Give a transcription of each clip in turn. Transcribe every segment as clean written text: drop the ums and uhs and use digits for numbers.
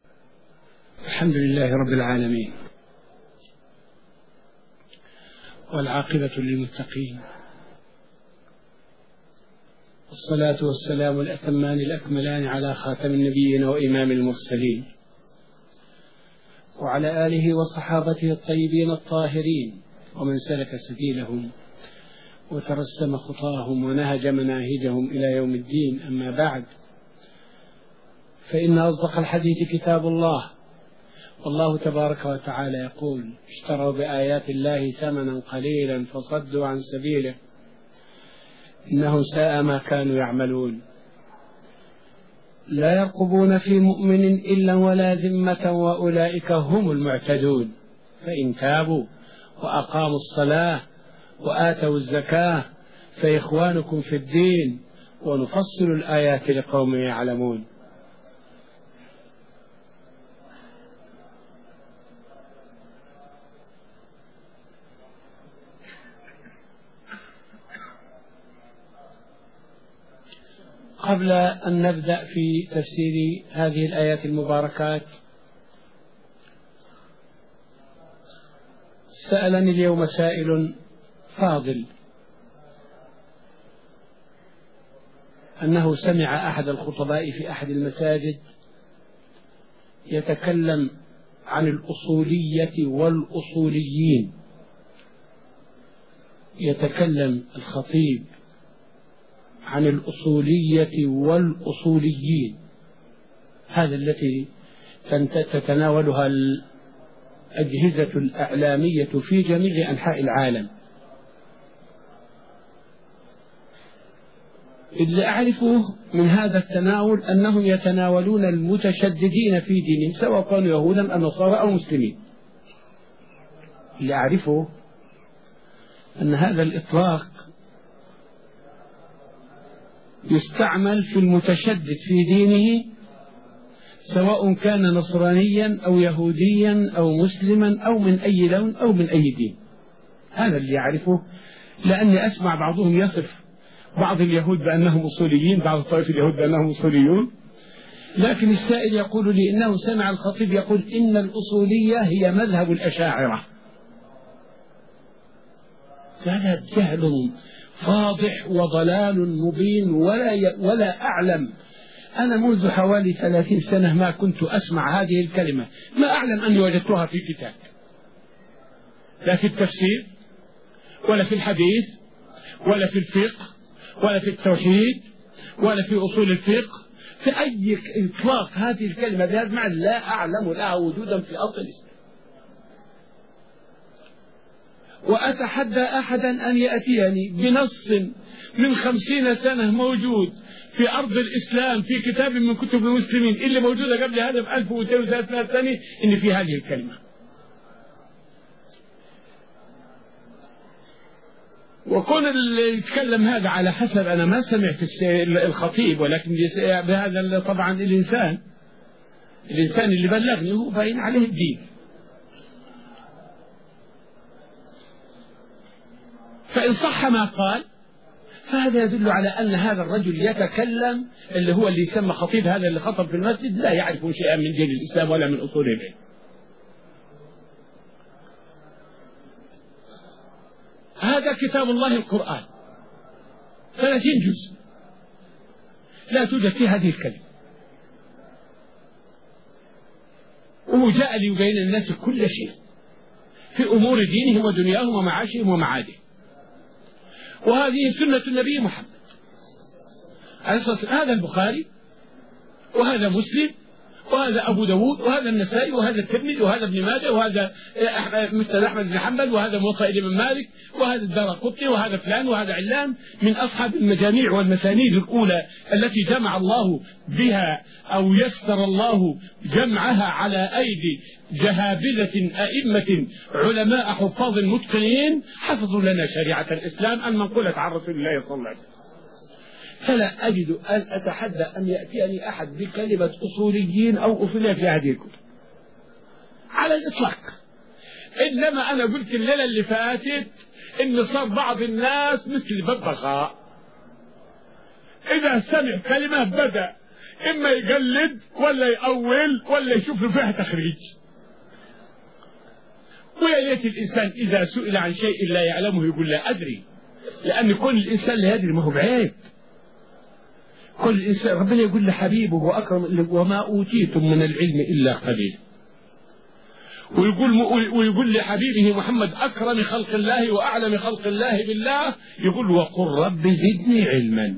الحمد لله رب العالمين، والعاقبة للمتقين، والصلاة والسلام الأتمان الأكملان على خاتم النبيين وإمام المرسلين، وعلى آله وصحابته الطيبين الطاهرين، ومن سلك سبيلهم وترسم خطاهم ونهج مناهجهم إلى يوم الدين. أما بعد، فإن أصدق الحديث كتاب الله، والله تبارك وتعالى يقول: اشتروا بآيات الله ثمنا قليلا فصدوا عن سبيله إنهم ساء ما كانوا يعملون. لا يرقبون في مؤمن إلا ولا ذمة وأولئك هم المعتدون، فإن تابوا وأقاموا الصلاة وآتوا الزكاة فإخوانكم في الدين ونفصل الآيات لقوم يعلمون. قبل أن نبدأ في تفسير هذه الآيات المباركات، سألني اليوم سائل فاضل أنه سمع أحد الخطباء في أحد المساجد يتكلم عن الأصولية والأصوليين، يتكلم الخطيب عن الأصولية والأصوليين، هذا التي تتناولها الأجهزة الإعلامية في جميع أنحاء العالم. اللي أعرفه من هذا التناول أنهم يتناولون المتشددين في دينهم، سواء كانوا يهودا أو نصارى أو مسلمين. اللي أعرفه أن هذا الإطلاق يستعمل في المتشدد في دينه، سواء كان نصرانيا أو يهوديا أو مسلما أو من أي لون أو من أي دين. هذا اللي يعرفه، لأني أسمع بعضهم يصف بعض اليهود بأنهم أصوليين، بعض طائف اليهود بأنهم أصوليون، لكن السائل يقول لي إنه سمع الخطيب يقول إن الأصولية هي مذهب الأشاعرة. هذا جهل فاضح وضلال مبين، ولا أعلم. أنا منذ حوالي 30 سنة ما كنت أسمع هذه الكلمة، ما أعلم أني وجدتها في كتاب، لا في التفسير ولا في الحديث ولا في الفقه ولا في التوحيد ولا في أصول الفقه، في أي إطلاق هذه الكلمة بهذا المعنى لا أعلم لها وجودا في أصل الإسلام. وأتحدى أحدا أن يأتيني بنص من 50 سنة موجود في أرض الإسلام في كتاب من كتب المسلمين اللي موجودة قبل هذا ب 1200 سنة إن في هذه الكلمة. وكون اللي يتكلم هذا على حسب، أنا ما سمعت الخطيب، ولكن بهذا طبعا الإنسان اللي بلغني هو باين عليه الدين. فإن صح ما قال فهذا يدل على أن هذا الرجل يتكلم، اللي هو اللي يسمى خطيب، هذا اللي خطب في المسجد لا يعرف شيئا من دين الإسلام ولا من أصول العلم. هذا كتاب الله القرآن 30 جزء، لا توجد فيه هذه الكلمة، وهو جاء ليبين الناس كل شيء في أمور دينهم ودنياهم ومعاشهم ومعادهم. وهذه سنة النبي محمد عليه الصلاة والسلام. هذا البخاري وهذا مسلم وهذا أبو داود وهذا النسائي وهذا الترمذي وهذا ابن ماجه وهذا مسند أحمد بن حنبل وهذا موطأ الإمام مالك وهذا الدارقطني وهذا فلان وهذا علان، من أصحاب المجاميع والمسانيد الأولى التي جمع الله بها أو يسر الله جمعها على أيدي جهابذة أئمة علماء حفاظ متقنين حفظوا لنا شريعة الإسلام عن منقولة عن رسول الله صلى الله عليه وسلم. فلا أجد أن أتحدى أن يأتيني أحد بكلمة أصوليين أو أصولية في هذه الكتب على الإطلاق. إنما أنا قلت الليلة اللي فاتت إن صار بعض الناس مثل الببغاء، إذا سمع كلمة بدأ إما يقلد ولا يأول ولا يشوف له فيها تخريج. ويا ليت الإنسان إذا سئل عن شيء لا يعلمه يقول لا أدري، لأن كل الإنسان لا يدري ما هو بعيب. كل الإنسان ربنا يقول لحبيبه وأكرم وما أوتيتم من العلم إلا قليل، ويقول لحبيبه محمد أكرم خلق الله وأعلم خلق الله بالله، يقول وقل رب زدني علما.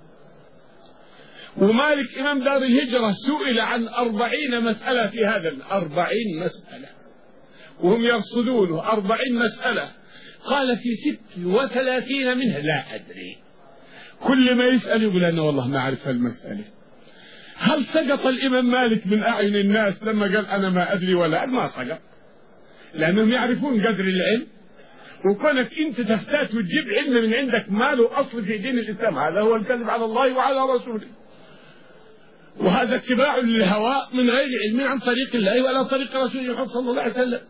ومالك إمام دار الهجرة سئل عن 40 مسألة في هذا 40 مسألة وهم يرصدونه 40 مسألة، قال في 36 منها لا أدري. كل ما يسأل يقول أنا والله ما أعرف المسألة. هل سقط الإمام مالك من أعين الناس لما قال أنا ما أدري ولا ما سقط؟ لأنهم يعرفون قدر العلم. وكونك أنت تفتات وتجيب علم من عندك ما له أصل في دين الإسلام، هذا هو الكذب على الله وعلى رسوله، وهذا اتباع للهوى من غير علم عن طريق الله ولا طريق رسوله صلى الله عليه وسلم.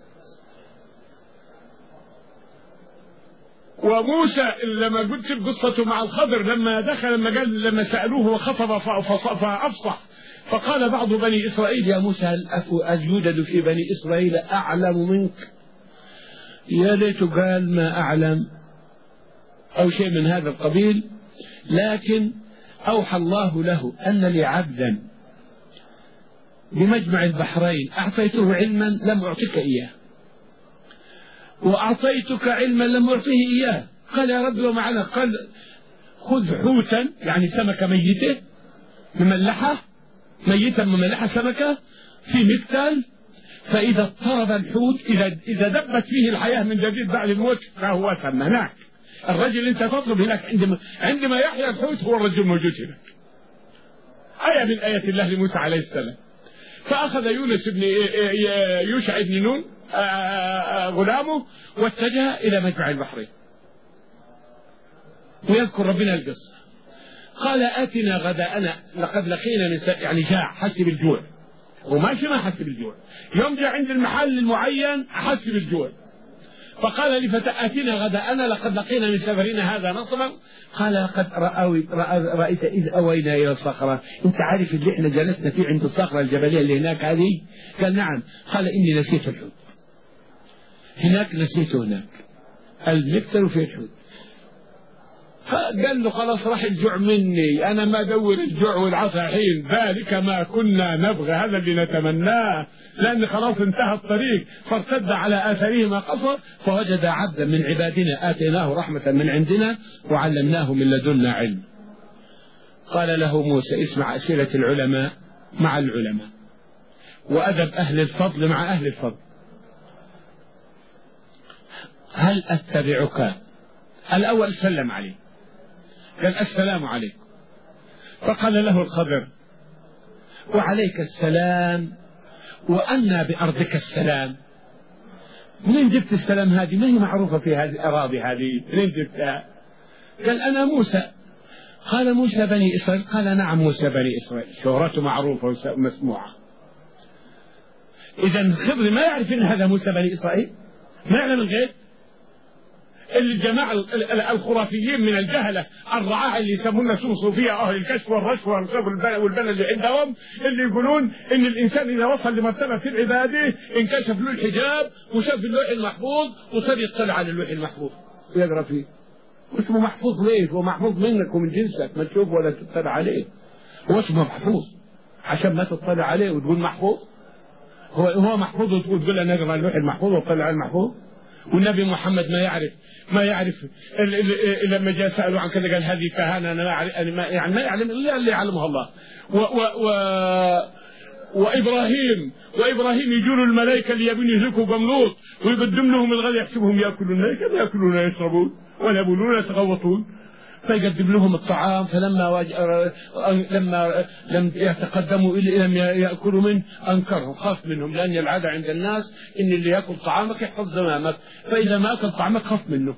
وموسى لما قلت قصته مع الخضر لما دخل لما سألوه وخطب فأفصح، فقال بعض بني إسرائيل يا موسى هل يوجد في بني إسرائيل أعلم منك؟ يا ليت قال ما أعلم أو شيء من هذا القبيل. لكن أوحى الله له أن لي عبدا بمجمع البحرين أعطيته علما لم أعطيك إياه، وأعطيتك علما لم أعطيه إياه. قال يا رب ومعنا، قال خذ حوتا يعني سمكة ميتة مملحة، ميتة مملحة سمكة في مكتل، فإذا اضطرب الحوت إذا دبت فيه الحياة من جديد بعد الموت فهو ثم هناك. الرجل أنت تطلب هناك عندما يحيا الحوت هو الرجل موجود هناك. آية من آيات الله لموسى عليه السلام. فأخذ يونس بن يوشع بن نون غلامه واتجه إلى مجمع البحرين، ويذكر ربنا القصة. قال آتنا غداءنا لقد لقينا من يعني جاع، حس بالجوع، وماشي ما حس بالجوع، يوم جاء عند المحل المعين حس بالجوع، فقال لفتى آتنا غداءنا لقد لقينا من سفرنا هذا نصبا. قال لقد رأيت إذ أوينا إلى الصخرة، أنت عارف اللي احنا جلسنا فيه عند الصخرة الجبلية اللي هناك هذه؟ قال نعم. قال إني نسيت الحوت هناك، نسيته هناك المكتل في الحوت. فقال له خلاص راح الجوع مني، أنا ما أدور الجوع والعصا حين، ذلك ما كنا نبغى، هذا اللي نتمناه، لأن خلاص انتهى الطريق. فارتد على آثارهما قصر فوجد عبدا من عبادنا آتيناه رحمة من عندنا وعلمناه من لدنا علم. قال له موسى اسمع أسئلة العلماء مع العلماء، وأدب أهل الفضل مع أهل الفضل. هل أتبعك؟ الأول سلم عليه، قال السلام عليكم. فقال له الخضر وعليك السلام، وأنا بأرضك السلام. منين جبت السلام هذه؟ ما هي معروفة في هذه الأراضي هذه، منين جبتها؟ قال أنا موسى. قال موسى بني إسرائيل؟ قال نعم موسى بني إسرائيل، شهرته معروفة ومسموعة. إذا الخضر ما يعرف أن هذا موسى بني إسرائيل، ما يعلم الغيب. الجماعة الخرافيين من الجهلة الرعاة اللي يسمون نفسهم صوفية أهل الكشف والرشوة والبلد اللي عندهم، اللي يقولون إن الإنسان إذا وصل لمرتبة في العبادة انكشف له الحجاب وشاف اللوح المحفوظ وصار يطلع على اللوح المحفوظ ويقرأ فيه. اسمه محفوظ ليش؟ هو محفوظ منك ومن جنسك، ما تشوف ولا تطلع عليه. هو اسمه محفوظ عشان ما تطلع عليه وتقول محفوظ. هو محفوظ وتقول أنا أقرأ اللوح المحفوظ وطلع على المحفوظ. والنبي محمد ما يعرف لما جاء سألوا عن كذا قال هذه كهانة، أنا ما يعلم إلا اللي يعلمها الله. وإبراهيم يجون الملائكة اللي يبون يهلكوا قوم لوط ويقدم لهم الغد يحسبهم يأكلون كما يأكلون يشربون ولا يبولون يتغوطون، فيقدم لهم الطعام. فلما لم يتقدموا لم يأكلوا منه أنكرهم، خاف منهم، لأن العادة عند الناس إن اللي يأكل طعامك يحفظ زمامك، فإذا ما أكل طعامك خاف منه.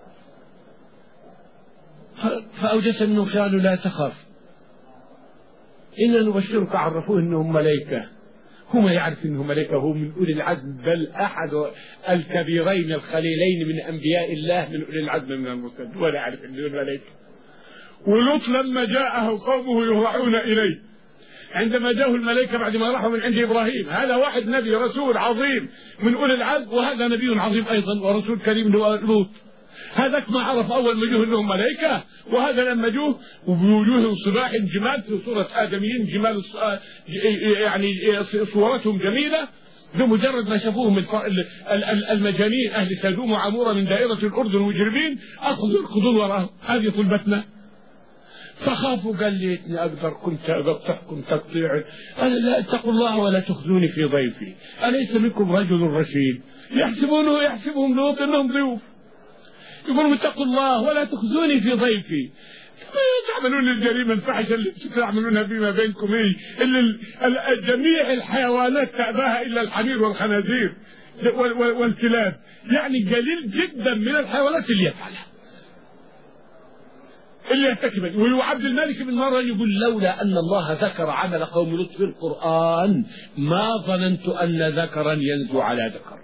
فأوجس منهم قالوا لا تخاف إنا نبشرك، عرفوه إنهم ملائكة. هم يعرف إنهم ملائكة، هو من أولي العزم، بل أحد الكبيرين الخليلين من أنبياء الله، من أولي العزم من المرسلين، ولا يعرف إنهم ملائكة. ولوط لما جاءه قومه يهرعون إليه عندما جاءه الملائكة بعد ما راحوا من عند إبراهيم. هذا واحد نبي رسول عظيم من أولي العزم، وهذا نبي عظيم أيضا ورسول كريم لوط. هذاك ما عرف أول ما جوه أنهم ملائكة، وهذا لما جوه وبوجوههم صباح جمال في صورة آدميين جمال، يعني صورتهم جميلة. بمجرد ما شافوهم المجانين أهل سدوم وعمورة من دائرة الأردن مجرمين أخذوا يركضون وراهم، هذه طلبتنا. فخافوا، قال ليتني أقدر كنت أقطعكم تقطيعا. قال لا، اتقوا الله ولا تخزوني في ضيفي، أليس منكم رجل رشيد؟ يحسبهم لوط أنهم ضيوف، يقولون اتقوا الله ولا تخزوني في ضيفي. تعملون الجريمة الفاحشة اللي تعملونها فيما بينكم، اللي جميع الحيوانات تأباها إلا الحمير والخنازير والكلاب، يعني قليل جدا من الحيوانات اللي يفعلها اللي يرتكبها. وعبد الملك بن مروان يقول لولا أن الله ذكر عمل قوم لوط في القرآن ما ظننت أن ذكرا ينزو على ذكر،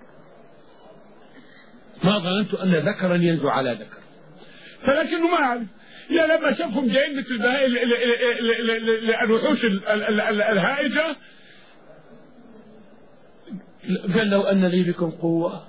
ما ظننت أن ذكرا ينزو على ذكر. فلكنه ما عرف، يا لما شافهم جايين مثل الوحوش الهائجة قال لو أن لي بكم قوة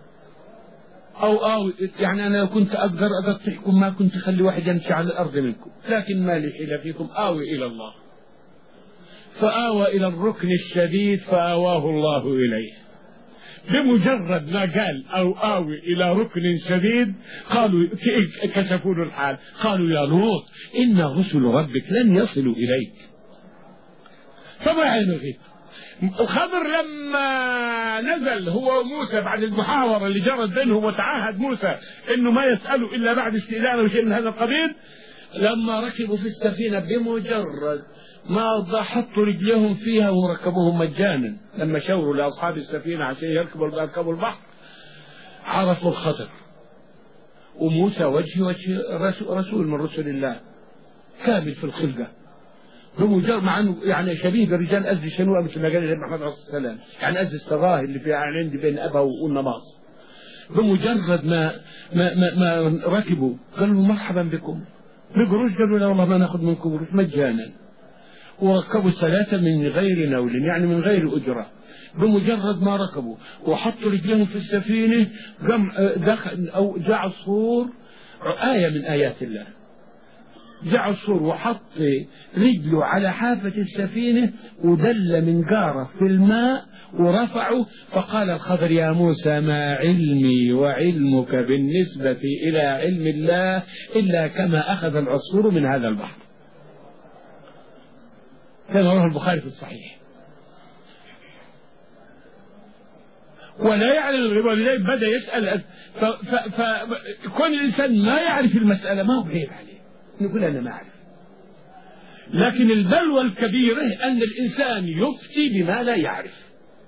أو يعني أنا لو كنت أقدر أقطعكم ما كنت أخلي واحد يمشي على الأرض منكم، لكن ما لي حيلة فيكم، آوي إلى الله. فآوى إلى الركن الشديد فآواه الله إليه. بمجرد ما قال أو آوي إلى ركن شديد قالوا كشفوا له الحال، قالوا يا لوط إن رسل ربك لن يصلوا إليك. فما ينغيب. الخضر لما نزل هو وموسى بعد المحاورة اللي جرت بينهم وتعاهد موسى إنه ما يسأله إلا بعد استئذانه وشيء من هذا القبيل، لما ركبوا في السفينة بمجرد ما حطوا رجلهم فيها وركبوهم مجانا، لما شاوروا لأصحاب السفينة عشان يركبوا البحر عرفوا الخطر. وموسى وجه رسول من رسل الله كامل في الخلقة، بمجرد مع انه يعني شبيه برجال أزل شنوءة مثل ما قال النبي محمد عليه الصلاة والسلام، يعني أزل السراهي اللي فيها عندي بين أبا والنماص. بمجرد ما ركبوا قالوا مرحبا بكم بقروش، قالوا لا والله ما ناخذ منكم قروش مجانا، وركبوا 3 من غير نول يعني من غير أجرة. بمجرد ما ركبوا وحطوا رجلهم في السفينة دخل أو جاء عصفور، آية من آيات الله، جاء عصفور وحط رجله على حافة السفينة ودل من قارة في الماء ورفعه، فقال الخضر يا موسى ما علمي وعلمك بالنسبة إلى علم الله إلا كما أخذ العصفور من هذا البحر. كان رواه البخاري في الصحيح. ولا يعلم الغيب، ولذلك بدأ يسأل. فكون الإنسان ما يعرف المسألة ما هو بعيب عليه نقول أنا ما أعرف، لكن البلوى الكبيرة أن الإنسان يفتي بما لا يعرف.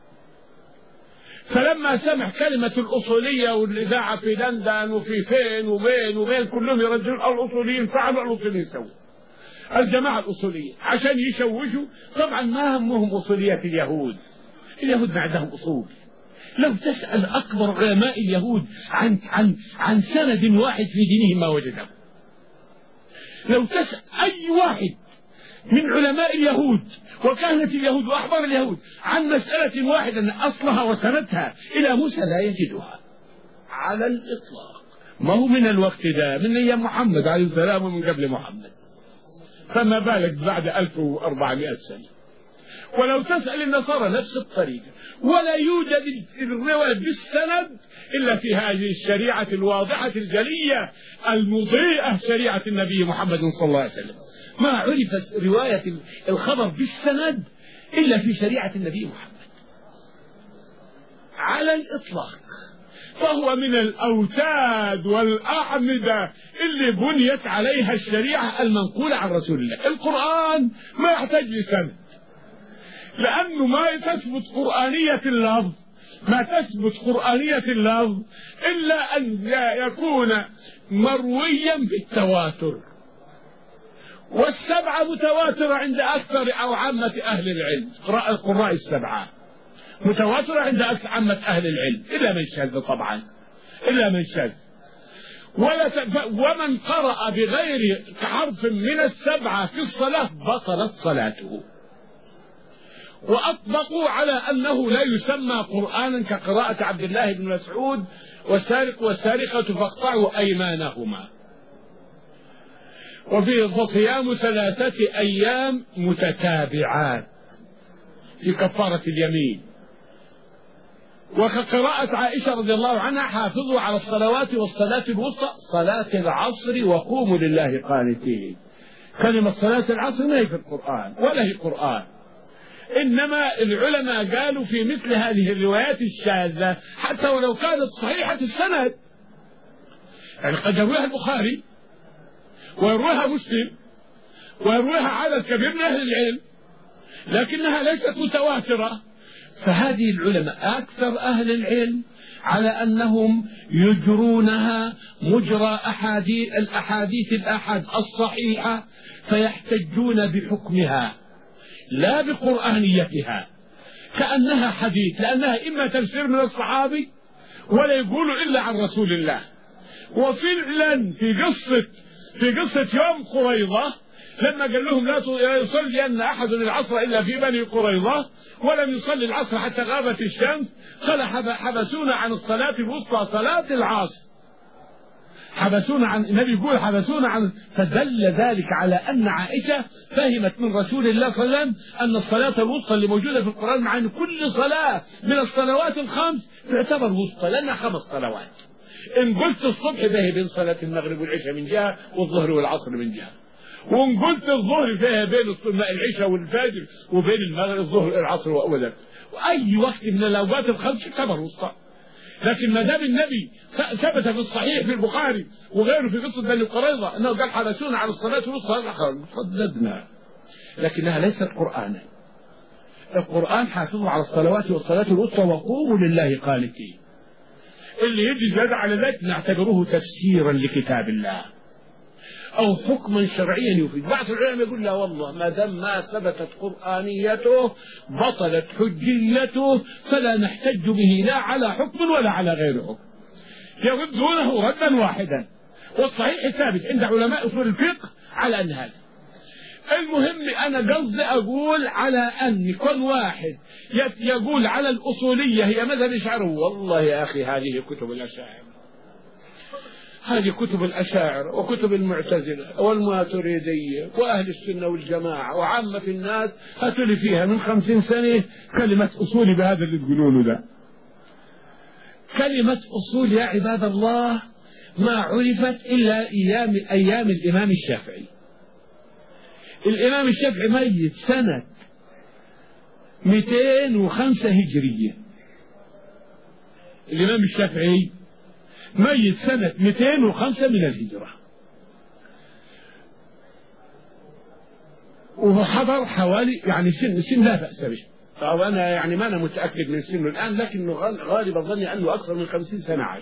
فلما سمع كلمة الأصولية والإذاعة في لندن وفي فين وبين كلهم يردون الأصوليين فعلوا الأصوليين سووا الجماعة الأصولية عشان يشوشوا. طبعا ما همهم أصوليات اليهود ما عندهم أصول. لو تسأل أكبر علماء اليهود عن سند واحد في دينهم ما وجده. لو تسأل أي واحد من علماء اليهود وكهنة اليهود وأحبار اليهود عن مسألة واحدة أصلها وسندها إلى موسى لا يجدها على الإطلاق. ما هو من الوقت ده، من أيام محمد عليه السلام ومن قبل محمد، فما بالك بعد 1400 سنة. ولو تسأل النصارى نفس الطريقة، ولا يوجد الرواية بالسند إلا في هذه الشريعة الواضحة الجلية المضيئة، شريعة النبي محمد صلى الله عليه وسلم. ما عرفت رواية الخبر بالسند إلا في شريعة النبي محمد على الإطلاق. فهو من الأوتاد والأعمدة اللي بنيت عليها الشريعة المنقولة عن رسول الله. القرآن ما يحتاج لسند، لأنه ما تثبت قرآنية اللفظ إلا أن يكون مرويا بالتواتر، والسبعة متواترة عند أكثر أو عامة أهل العلم. القراء السبعة متواترة عند عامة أهل العلم إلا من شاذ، طبعا إلا من شاذ. ومن قرأ بغير حرف من السبعة في الصلاة بطلت صلاته. وأطبقوا على أنه لا يسمى قرآنا كقراءة عبد الله بن مسعود والسارق والسارقة فاقطعوا أيمانهما. وفيه فصيام 3 أيام متتابعات في كفارة اليمين. وكقراءة عائشة رضي الله عنها حافظوا على الصلوات والصلاة الوسطى صلاة العصر وقوموا لله قانتين. كلمة صلاة العصر ما هي في القرآن ولا هي قرآن، إنما العلماء قالوا في مثل هذه الروايات الشاذة حتى ولو كانت صحيحة السند، يعني قد يرويها البخاري ويرويها مسلم ويرويها عدد كبير من أهل العلم لكنها ليست متواترة، فهذه العلماء أكثر أهل العلم على أنهم يجرونها مجرى الأحاديث الآحاد الصحيحة فيحتجون بحكمها لا بقرآنيتها كأنها حديث، لأنها إما تفسير من الصحابي ولا يقول إلا عن رسول الله. وفعلا في قصة يوم قريظة لما قال لهم لا يصلي أن أحد العصر إلا في بني قريظة ولم يصلي العصر حتى غابت الشمس، قال حبسونا عن الصلاة الوسطى صلاة العصر، حبسونا عن النبي يقول حبسونا عن، فدل ذلك على أن عائشة فهمت من رسول الله صلى الله عليه وسلم أن الصلاة الوسطى اللي موجودة في القرآن مع أن كل صلاة من الصلوات الخمس تعتبر وسطى لأنها 5 صلوات. إن قلت الصبح فهي بين صلاة المغرب والعشاء من جهة والظهر والعصر من جهة، وإن قلت الظهر فيها بين العشاء والفجر وبين المغرب الظهر العصر وأولا، وأي وقت من الأوقات الخمس يعتبر وسطى. لكن ما دام النبي ثبت في الصحيح في البخاري وغيره في قصة بني قريظة أنه قال حبسونا على الصلاة الوسطى صددنا، لكنها ليست قرآنا. القرآن حافظوا على الصلوات والصلاة الوسطى وقوموا لله قانتين. اللي يجي زيادة على ذلك نعتبره تفسيرا لكتاب الله أو حكما شرعيا يفيد. بعض العلماء يقول لا والله ما دام ما ثبتت قرآنيته بطلت حجيته فلا نحتج به لا على حكم ولا على غير حكم، يردونه ردا واحدا. والصحيح ثابت عند علماء أصول الفقه على أن هذا. المهم أنا قصدي أقول على أن كل واحد يقول على الأصولية هي مذهب الأشاعرة، والله يا أخي هذه كتب الأشاعرة، هذه كتب الأشاعرة وكتب المعتزلة والماتريدية وأهل السنة والجماعة وعامة الناس هاتوا لي فيها من 50 سنة كلمة أصول بهذا اللي تقولونه ده. كلمة أصول يا عباد الله ما عرفت إلا أيام الإمام الشافعي. الإمام الشافعي ميت سنة 205 هجرية. الإمام الشافعي ميت سنة 205 من الهجرة، وحضر حوالي يعني سن لا بأس به، أو أنا يعني ما أنا متأكد من سنه الآن لكنه غالبا ظني أنه أكثر من 50 سنة عاش.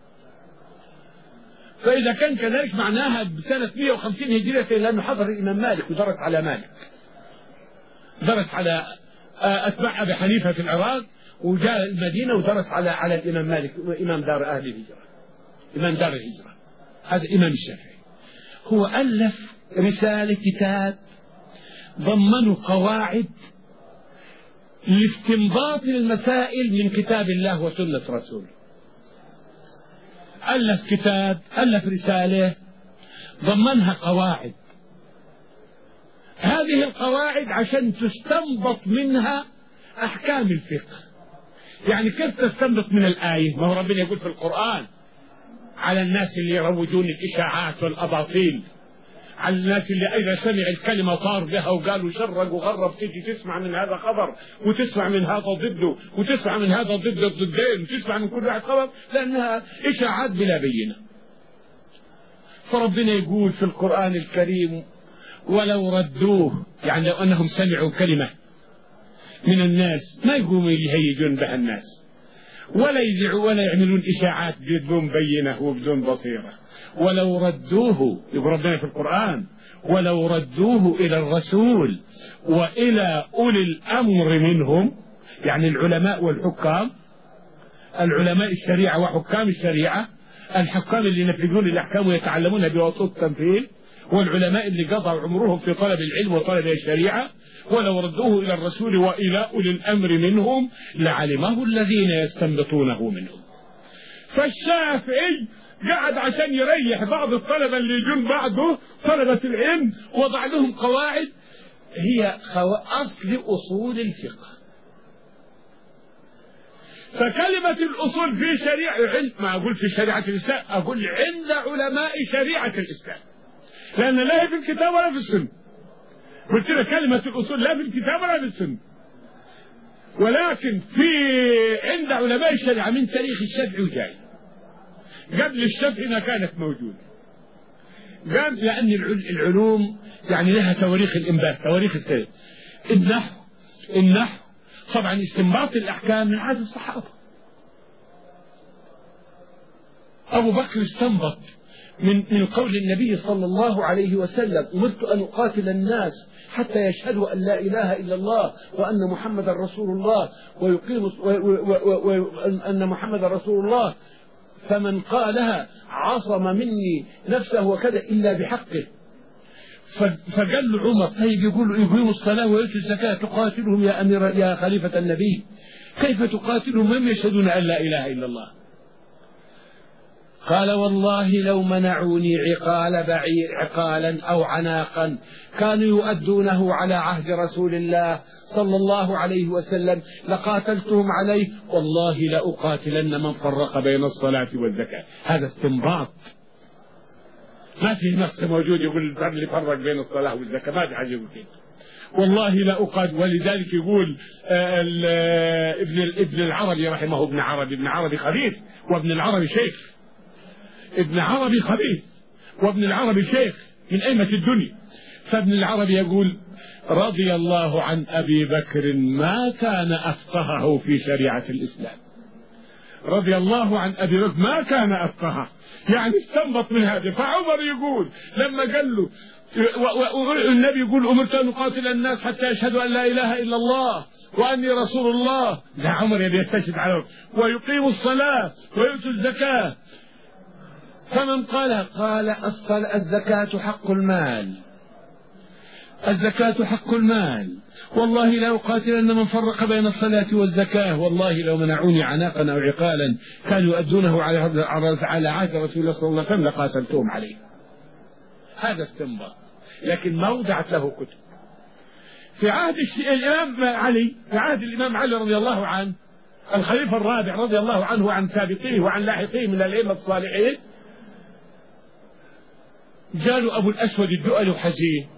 فإذا كان كذلك معناها بسنة 150 هجرية لأنه حضر الإمام مالك ودرس على مالك، درس على أتباع أبي حنيفة في العراق وجاء المدينة ودرس على الإمام مالك إمام دار أهل الهجرة، إمام دار الهجرة. هذا الإمام الشافعي هو ألف رسالة كتاب ضمنوا قواعد لاستنباط المسائل من كتاب الله وسنة رسوله. ألف كتاب، ألف رسالة ضمنها قواعد، هذه القواعد عشان تستنبط منها أحكام الفقه. يعني كيف تستنبط من الآية؟ ما هو ربنا يقول في القرآن على الناس اللي يروجون الإشاعات والأباطيل، على الناس اللي إذا سمع الكلمة طار بها وقالوا شرق وغرب، تيجي تسمع من هذا خبر وتسمع من هذا ضده وتسمع من هذا ضد الضدين وتسمع من كل واحد خبر لأنها إشاعات بلا بينة. فربنا يقول في القرآن الكريم ولو ردوه، يعني لو أنهم سمعوا كلمة من الناس ما يقوموا يهيجون بها الناس ولا يدعوا ولا يعملون إشاعات بدون بينة وبدون بصيرة. ولو ردوه، يقول ربنا في القرآن ولو ردوه إلى الرسول وإلى أولي الأمر منهم، يعني العلماء والحكام، العلماء الشريعة وحكام الشريعة، الحكام اللي ينفذون الأحكام ويتعلمونها بواسطة التنفيذ، والعلماء اللي قضوا عمرهم في طلب العلم وطلب الشريعة، ولو ردوه إلى الرسول وإلى أولي الأمر منهم لعلمه الذين يستنبطونه منهم. فالشافعي قعد عشان يريح بعض الطلبة اللي يجون بعده طلبة العلم، وضع لهم قواعد هي أصل أصول الفقه. فكلمة الأصول في شريعة، ما أقول في شريعة الإسلام، أقول عند علماء شريعة الإسلام، لأن لا هي في الكتاب ولا في السنة. قلت لك كلمة الأصول لا في الكتاب ولا في السنة، ولكن في عند علماء الشريعة من تاريخ الشافعي وجاي. قبل الشافعي ما كانت موجودة، قال لأن العلوم يعني لها تواريخ الإنبات، تواريخ السير. النحو طبعا استنباط الأحكام من عهد الصحابة. أبو بكر استنبط من قول النبي صلى الله عليه وسلم: أمرت أن أقاتل الناس حتى يشهدوا أن لا إله إلا الله وأن محمد رسول الله أن محمد رسول الله، فمن قالها عصم مني نفسه وكذا إلا بحقه. فقال له عمر: طيب يقيموا الصلاة ويؤتوا الزكاة تقاتلهم يا خليفة النبي، كيف تقاتلهم وهم يشهدون أن لا إله إلا الله؟ قال: والله لو منعوني عقالا أو عناقا كانوا يؤدونه على عهد رسول الله صلى الله عليه وسلم لقاتلتهم عليه، والله لأقاتلن من فرق بين الصلاة والزكاة. هذا استنباط، ما فيه نص موجود يقول اللي فرق بين الصلاة والزكاة، ما في حاجة يقول كده. والله لا أقاتل. ولذلك يقول ابن العربي رحمه ابن عربي خبيث وابن العربي شيخ. ابن عربي خبيث وابن العربي شيخ من أئمة الدنيا. فابن العربي يقول: رضي الله عن أبي بكر ما كان أفقهه في شريعة الإسلام. رضي الله عن أبي بكر ما كان أفقهه، يعني استنبط من هذا. فعمر يقول لما قال له النبي يقول: أمرت أن أقاتل الناس حتى يشهدوا أن لا إله إلا الله وأني رسول الله، لا عمر يبي يستشهد على ويقيموا الصلاة ويؤتوا الزكاة، فمن قال الزكاة حق المال، الزكاة حق المال، والله لا أقاتلن من فرق بين الصلاة والزكاة، والله لو منعوني عناقا أو عقالا كانوا يؤدونه على عهد رسول الله صلى الله عليه وسلم لقاتلتهم عليه. هذا استنباط، لكن ما وضعت له كتب. في عهد الإمام علي، في عهد الإمام علي رضي الله عنه الخليفة الرابع رضي الله عنه وعن سابقيه وعن لاحقيه من الأئمة الصالحين، جاله أبو الأسود الدؤلي وحزين: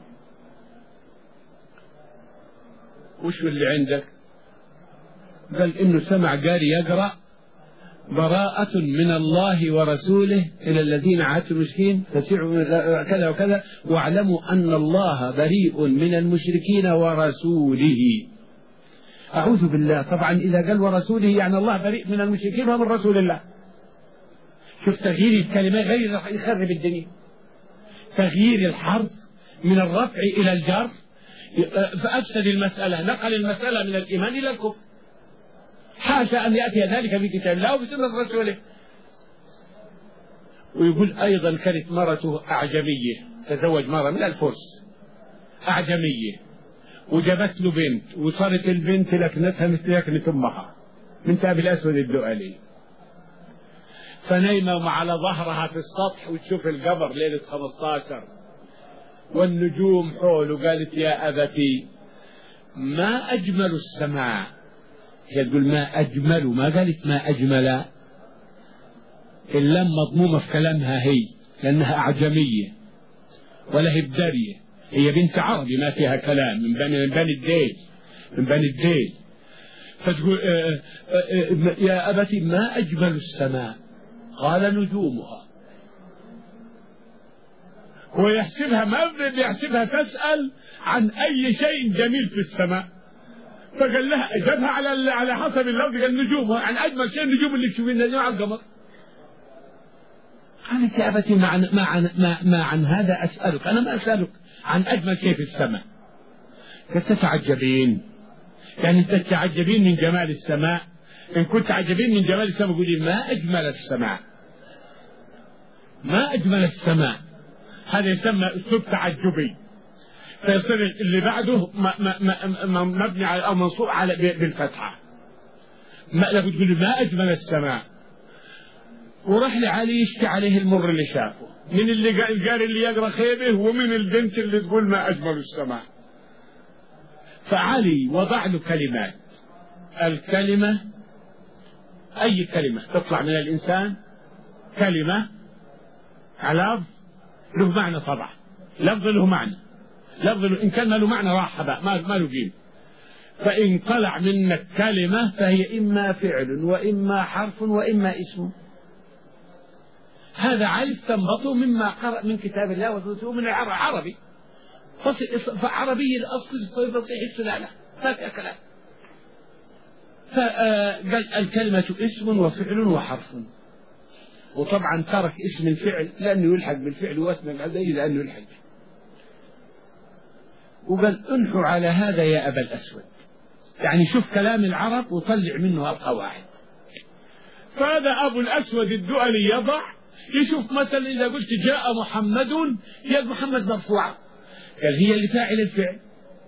وش اللي عندك؟ قال: إنه سمع قاري يقرأ: براءة من الله ورسوله إلى الذين عاهدتم المشركين فسعوا كذا وكذا واعلموا أن الله بريء من المشركين ورسوله. أعوذ بالله. طبعا إذا قال ورسوله يعني الله بريء من المشركين ومن رسول الله. شوف تغيير الكلمة غير راح يخرب الدنيا. تغيير الحرف من الرفع إلى الجر فأفسد المسألة، نقل المسألة من الإيمان إلى الكفر. حاشا أن يأتي ذلك في كتاب الله وفي سنة رسوله. ويقول أيضا كانت مرته أعجمية، تزوج مرة من الفرس أعجمية وجابت له بنت، وصارت البنت لكنتها مثل لكنة أمها من أبي الأسود الدؤلي، فنايمة على ظهرها في السطح وتشوف القمر ليلة 15 والنجوم حول، وقالت: يا أبتي ما أجمل السماء. هي تقول ما أجمل، ما قالت ما أجمل. اللام مضمومة في كلامها هي، لأنها أعجمية ولا هي بدارية، هي بنت عربي ما فيها كلام، من بني الديل. فتقول: يا أبتي ما أجمل السماء. قال: نجومها. هو يحسبها، ما يحسبها تسأل عن أي شيء جميل في السماء، فقال لها أجابها على حسب اللفظ، قال: نجومها، عن أجمل شيء النجوم اللي تشوفينها اليوم على القمر. قالت: يا أبتي ما عن هذا أسألك، أنا ما أسألك عن أجمل شيء في السماء. تتعجبين، يعني أنت تتعجبين من جمال السماء. إن كنت تعجبين من جمال السماء قولي ما أجمل السماء، ما أجمل السماء. هذا يسمى أسلوب تعجبي، فيصير اللي بعده مبني على أو منصوب على بالفتحة. لابد تقول ما أجمل السماء، وراح لعلي يشكي عليه المر اللي شافه من الجاري اللي يقرأ خيبه ومن البنت اللي تقول ما أجمل السماء. فعلي وضع له كلمات. الكلمة أي كلمة تطلع من الإنسان كلمة لفظ له معنى، طبعا لفظ له معنى، لفظ إن كان له معنى راح بقى ما له قيمة. فإن طلع منك كلمة فهي إما فعل وإما حرف وإما اسم. هذا علي استنبطه مما قرأ من كتاب الله وسنته من العربي، فعربي الأصل فصيح السلالة ما كلام. فقال الكلمة اسم وفعل وحرف، وطبعا ترك اسم الفعل لأنه يلحق بالفعل واسم العدل لأنه يلحق به. وقال انحوا على هذا يا أبا الأسود، يعني شوف كلام العرب وطلع منه القواعد. فهذا أبو الأسود الدؤلي يضع يشوف مثلا إذا قلت جاء محمد يد محمد مرفوعة، قال هي اللي فاعل الفعل.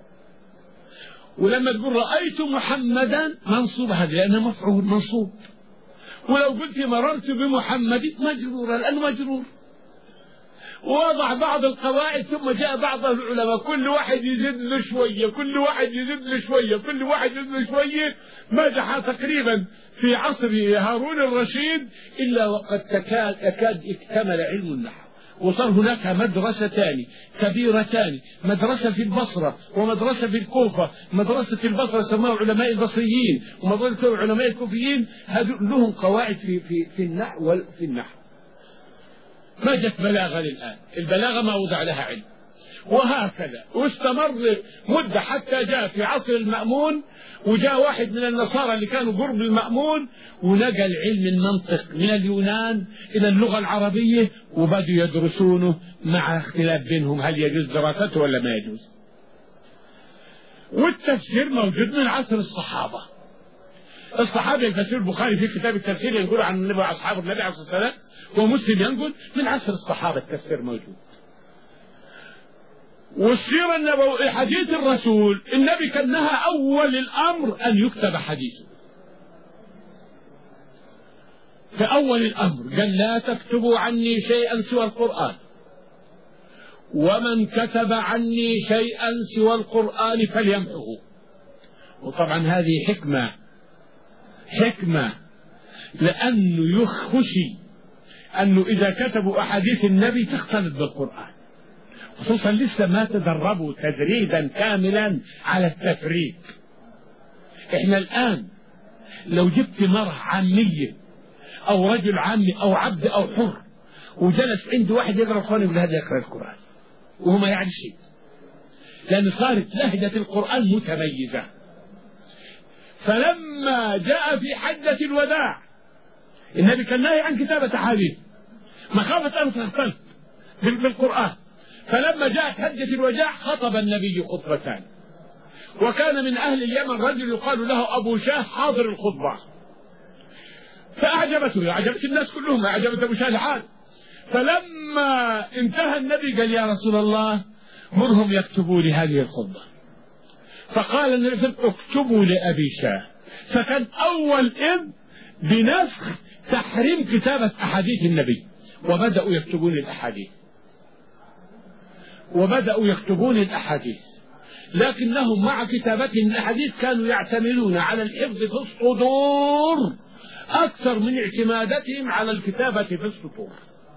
ولما تقول رأيت محمدا منصوب هذا لأنه مفعول منصوب. ولو قلت مررت بمحمد مجرورة لأنه مجرور. ووضع بعض القواعد ثم جاء بعض العلماء كل واحد يزيد له شوية كل واحد يزيد له شوية كل واحد يزيد له شوية، مدح تقريبا في عصر هارون الرشيد إلا وقد تكاد اكتمل علم النحو. وصار هناك مدرستان كبيرتان، مدرسة في البصرة ومدرسة في الكوفة. مدرسة البصرة سموها علماء البصريين، ومدرسة علماء الكوفيين لهم قواعد في النحو في النحو. ما جت بلاغة للآن، البلاغة ما وضع لها علم. وهكذا واستمر مدة حتى جاء في عصر المأمون، وجاء واحد من النصارى اللي كانوا قرب المأمون ونقل علم المنطق من اليونان إلى اللغة العربية، وبدوا يدرسونه مع اختلاف بينهم هل يجوز دراسته ولا ما يجوز. والتفسير موجود من عصر الصحابة. الصحابة يفسر البخاري في كتاب التفسير ينقل عن النبي وأصحاب النبي عليه الصلاة والسلام، ومسلم ينقل من عصر الصحابة التفسير موجود. والسيرة النبوية حديث الرسول النبي كان نهى أول الأمر أن يكتب حديثه. في أول الأمر قال لا تكتبوا عني شيئا سوى القرآن، ومن كتب عني شيئا سوى القرآن فليمحه. وطبعا هذه حكمة لأنه يخشي أنه إذا كتبوا أحاديث النبي تختلط بالقرآن، خصوصا لسه ما تدربوا تدريبا كاملا على التفريق. احنا الآن لو جبت مرة عامية أو رجل عامي أو عبد أو حر وجلس عنده واحد يقرأ القرآن يقول هذا يقرأ القرآن وهو ما يعرف شيء، لأن صارت لهجة القرآن متميزة. فلما جاء في حجة الوداع النبي كان ناهي عن كتابة أحاديث مخافة أن تختلط بالقرآن، فلما جاءت حجة الوداع خطب النبي خطبتان. وكان من أهل اليمن رجل يقال له أبو شاه حاضر الخطبة، فأعجبته، أعجبت الناس كلهم، أعجبت أبو شاه الحال. فلما انتهى النبي قال يا رسول الله مرهم يكتبوا لي هذه الخطبة. فقال النبي صلى الله عليه وسلم اكتبوا لأبي شاه. فكان أول إذن بنسخ تحريم كتابة أحاديث النبي، وبدأوا يكتبون الأحاديث، لكنهم مع كتابتهم الأحاديث كانوا يعتمدون على الحفظ في الصدور أكثر من اعتماداتهم على الكتابة في السطور.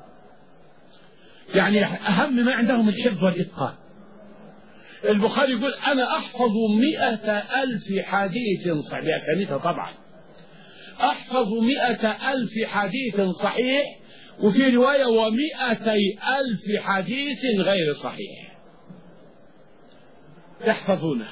يعني أهم ما عندهم الحفظ والإتقان. البخاري يقول أنا أحفظ 100,000 حديث صحيح بأسانيدها، طبعا أحفظ 100,000 حديث صحيح، وفي رواية 200,000 حديث غير صحيح يحفظونه.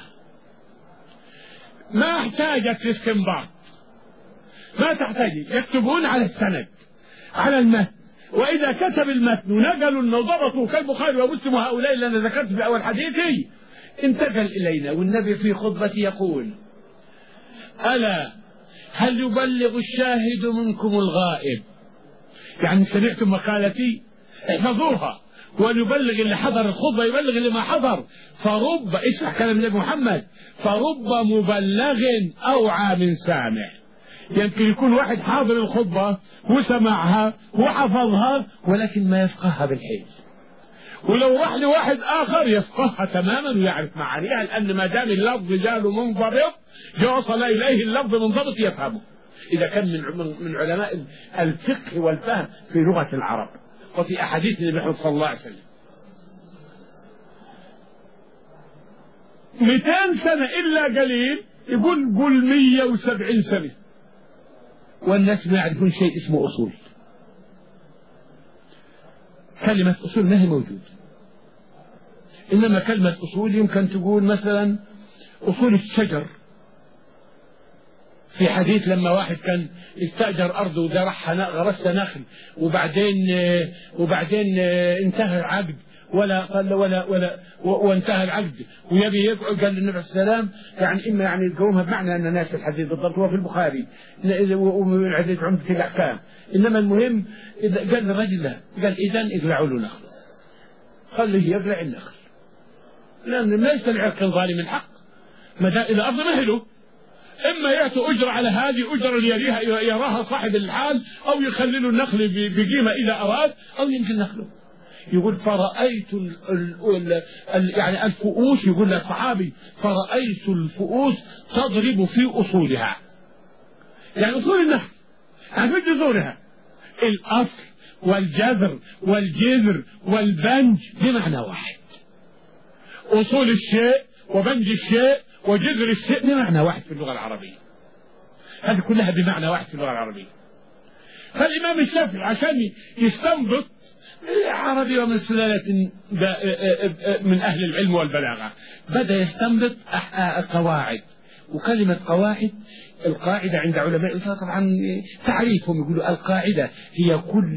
ما احتاجت استنباط، ما تحتاج، يكتبون على السند على المتن، وإذا كتب المتن ونقلوا وضبطوا كالبخاري ومسلم وهؤلاء اللي أنا ذكرت في أول حديثي انتقل إلينا. والنبي في خطبته يقول ألا هل يبلغ الشاهد منكم الغائب؟ يعني سمعتم مقالتي احفظوها، وأن يبلغ اللي حضر الخطبة يبلغ اللي ما حضر. فرب، اسمع كلام النبي محمد، فرب مبلغ أوعى من سامع. يمكن يكون واحد حاضر الخطبة وسمعها وحفظها ولكن ما يفقهها بالحيل، ولو راح لواحد آخر يفقهها تماما ويعرف معانيها، لأن ما دام اللفظ جاله منضبط وصل إليه اللفظ منضبط يفهمه. إذا كان من علماء الفقه والفهم في لغة العرب وفي أحاديث النبي صلى الله عليه وسلم. 200 سنة إلا قليل، يقول 170 سنة والناس ما يعرفون شيء اسمه أصول. كلمة أصول ما هي موجودة، إنما كلمة أصول يمكن تقول مثلا أصول الشجر. في حديث لما واحد كان استأجر أرضه وزرعها غرس نخل وبعدين انتهى العقد وانتهى العقد ويبي يقعد، قال للنبي عليه السلام يعني إما يعني يقومها بمعنى أن ناس الحديث بالضبط هو في البخاري ومن عدة عمدة الأحكام، إنما المهم قال الرجل لا، قال إذن اقلعوا له نخل، خليه يقلع النخل، لأن ليس العرق الظالم الحق، ما دام إلى أرض مهله، إما يأتوا أجر على هذه أجر يراها صاحب الحال، أو يخللوا النخل بقيمة إذا أراد، أو ينقل نخله. يقول فرأيت يعني الفؤوس، يقول للصحابي فرأيت الفؤوس تضرب في أصولها، يعني أصول النخل يعني في جذورها، الأصل والجذر والجذر والبنج بمعنى واحد، أصول الشيء وبنج الشيء وجذر الشيء بمعنى واحد في اللغة العربية، هذه كلها بمعنى واحد في اللغة العربية. فالإمام الشافعي عشان يستنبط عربي ومن سلالة من أهل العلم والبلاغة بدأ يستنبط قواعد، وكلمة قواعد القاعدة عند علماء طبعا تعريفهم يقولوا القاعدة هي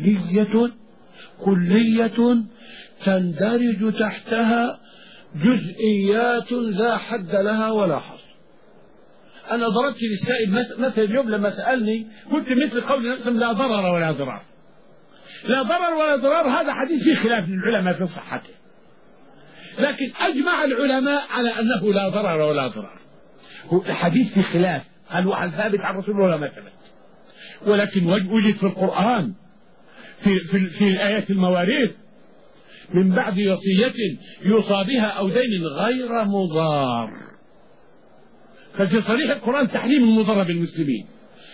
كلية تندرج تحتها جزئيات لا حد لها ولا حصر. أنا ضربت للسائل مثل اليوم لما سألني قلت مثل قول نفسهم لا ضرر ولا ضرار. لا ضرر ولا ضرار هذا حديث فيه خلاف للعلماء في صحته، لكن أجمع العلماء على أنه لا ضرر ولا ضرار. هو الحديث فيه خلاف هل هو ثابت عن رسول الله ولا ما ثبت، ولكن وجد في القرآن في الآيات المواريث من بعد وصية يوصى بها أو دين غير مضار، ففي صريح القرآن تحريم المضار بالمسلمين،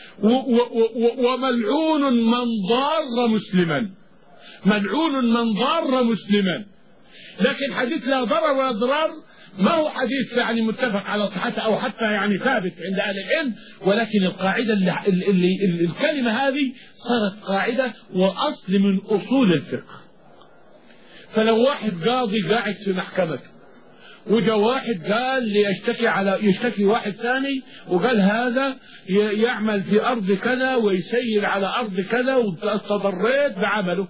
وملعون من ضار مسلما، ملعون من ضار مسلما. لكن حديث لا ضرر ولا ضرار ما هو حديث يعني متفق على صحته أو حتى يعني ثابت عند أهل العلم، ولكن القاعدة اللي الكلمة هذه صارت قاعدة وأصل من أصول الفقه. فلو واحد قاضي قاعد في محكمته وجا واحد قال يشتكي واحد ثاني وقال هذا يعمل في أرض كذا ويسير على أرض كذا واستضريت بعمله،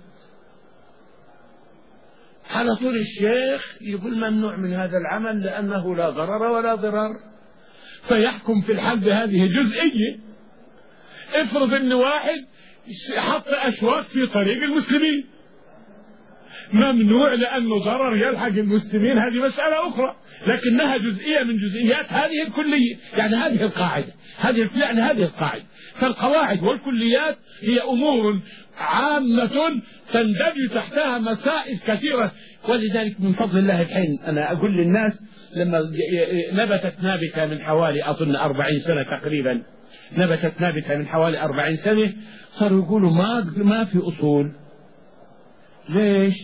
على طول الشيخ يقول ممنوع من هذا العمل لأنه لا ضرر ولا ضرار، فيحكم في الحال بهذه جزئية. افرض ان واحد حط أشواك في طريق المسلمين، ممنوع لأنه ضرر يلحق المسلمين، هذه مسألة أخرى، لكنها جزئية من جزئيات هذه الكلية، يعني هذه القاعدة، هذه القاعدة. فالقواعد والكليات هي أمور عامة تندرج تحتها مسائل كثيرة، ولذلك من فضل الله الحين أنا أقول للناس لما نبتت نابتة من حوالي أظن 40 سنة تقريبا، نبتت نابتة من حوالي 40 سنة صاروا يقولوا ما في أصول. ليش؟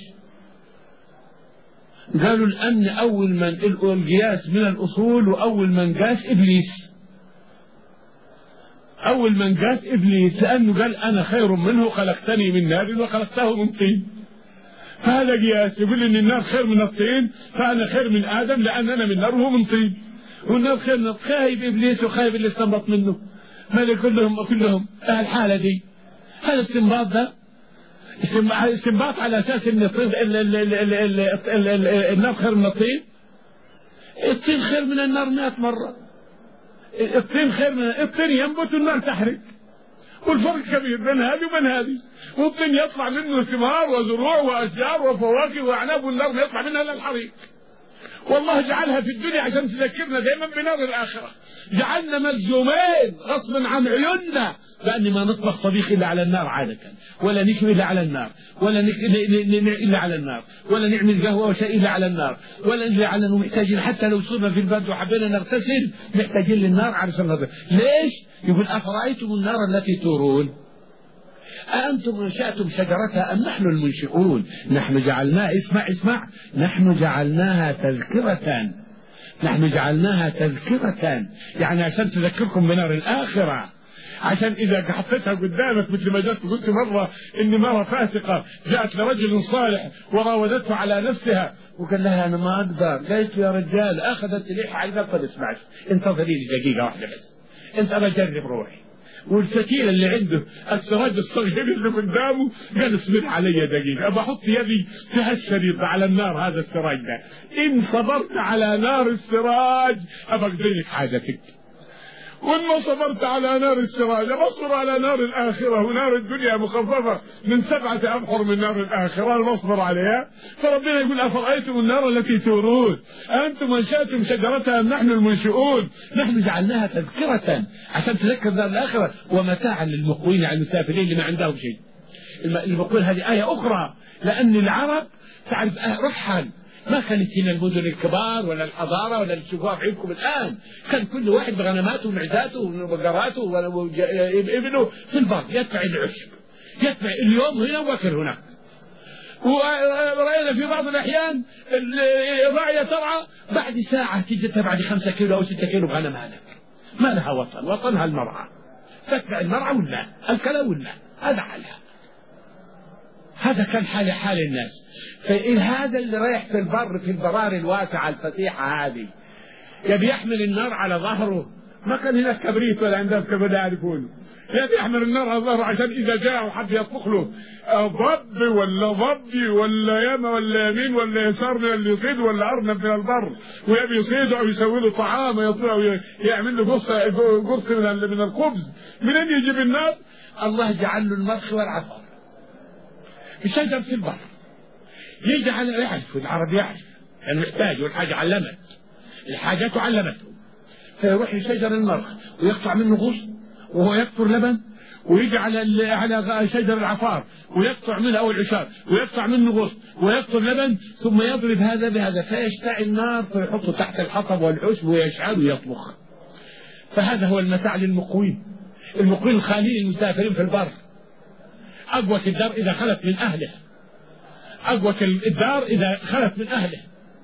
قالوا لأن أول من القياس من الأصول وأول من قاس إبليس، أول من قاس إبليس، لأنه قال أنا خير منه خلقتني من نار وخلقته من طين، فهذا قياس يقول إن النار خير من الطين، فأنا خير من آدم لأن أنا من نار وهو من طين، والنار خير من خايب إبليس وخايب اللي استنبط منه، ما كلهم الحالة دي. هذا استنباط، ده استنباط على أساس إن النار خير من الطين، الطين خير من النار 100 مرة، الطين خير من الطين ينبت والنار تحرق، والفرق كبير بين هذه وبين هذه. والطين يطلع منه ثمار وزروع وأشجار وفواكه وأعناب، والنار ما يطلع منها إلا الحريق. والله جعلها في الدنيا عشان تذكرنا دائما بنار الآخرة. جعلنا ملزومين غصبا عن عيوننا بأن ما نطبخ طبيخ إلا على النار عادة، ولا نشوي إلا على النار، ولا إلا على النار، ولا نعمل قهوة وشيء إلا على النار، ولا إلا على أنه محتاجين حتى لو صرنا في البرد وحبينا نغتسل محتاجين للنار علشان نغتسل. ليش؟ يقول أفرأيتم النار التي تورون أأنتم أنشأتم شجرتها أم نحن المنشئون؟ نحن جعلناها، اسمع، نحن جعلناها تذكرة، نحن جعلناها تذكرة، يعني عشان تذكركم بنار الآخرة، عشان إذا حطيتها قدامك مثل ما جاءت قلت مرة إن مرة فاسقة جاءت لرجل صالح وراودته على نفسها وقال لها أنا ما أقدر، قالت يا رجال أخذت ريحة عايزة تسمعش، انتظري لي دقيقة واحدة بس، أنت بجرب روحي. والفتيل اللي عنده السراج الصغير اللي قدامه قال اصبر علي دقيقة بحط يدي في هالشريط على النار، هذا السراج ده إن صبرت على نار السراج أبقدرك حاجتك، وإن ما صبرت على نار السراج أصبر على نار الآخرة، ونار الدنيا مخففة من 7 أبحر من نار الآخرة نصبر عليها. فربنا يقول أفرأيتم النار التي تورون أنتم أنشأتم شجرتها أم نحن المنشئون؟ نحن جعلناها تذكرة عشان تذكر نار الآخرة ومتاعا للمقوين على المسافرين اللي ما عندهم شيء. المقوين هذه آية أخرى، لأن العرب تعرف رحل، ما كانت هنا المدن الكبار ولا الحضارة ولا الشفاء عندكم الآن، كان كل واحد بغنماته ومعزاته وبقراته وابنه في البر يدفع العشب، يدفع اليوم هنا وبكر هناك. ورأينا في بعض الأحيان الراعية ترعى بعد ساعة تجي بعد 5 كيلو أو 6 كيلو بغنم هناك، ما لها وطن، وطنها المرعى، تتبع المرعى والماء الكلى والماء، هذا حالها. هذا كان حال الناس. فهذا اللي رايح في البر في البراري الواسعة الفسيحة هذه يبي يحمل النار على ظهره، ما كان هناك كبريت ولا عندهم كبريت يعرفونه، يبي يحمل النار على ظهره عشان إذا جاء وحد يطبخ له ضب ولا ضبي ولا يما ولا يمين ولا يسار من اللي يصيد ولا أرنب من البر ويبي يصيده أو يسوي له طعام أو يعمل له قرص من الخبز، منين يجيب النار؟ الله جعل له المرخ والعصا بشجر في البر، يجعل يعرف، العرب يعرف المحتاج والحاجة علمت، الحاجات علمته، فيروح لشجر المرخ ويقطع منه غصن وهو يكثر لبن، ويجعل على شجر العفار ويقطع منه أو العشار ويقطع منه غصن ويكثر لبن، ثم يضرب هذا بهذا فيشتعل النار فيحطه تحت الحطب والعشب ويشعل ويطبخ. فهذا هو المتاع للمقوين، المقوين الخالين المسافرين في البر. أقوى الدار إذا خلت من أهله، أقوى الدار إذا خلت من أهله.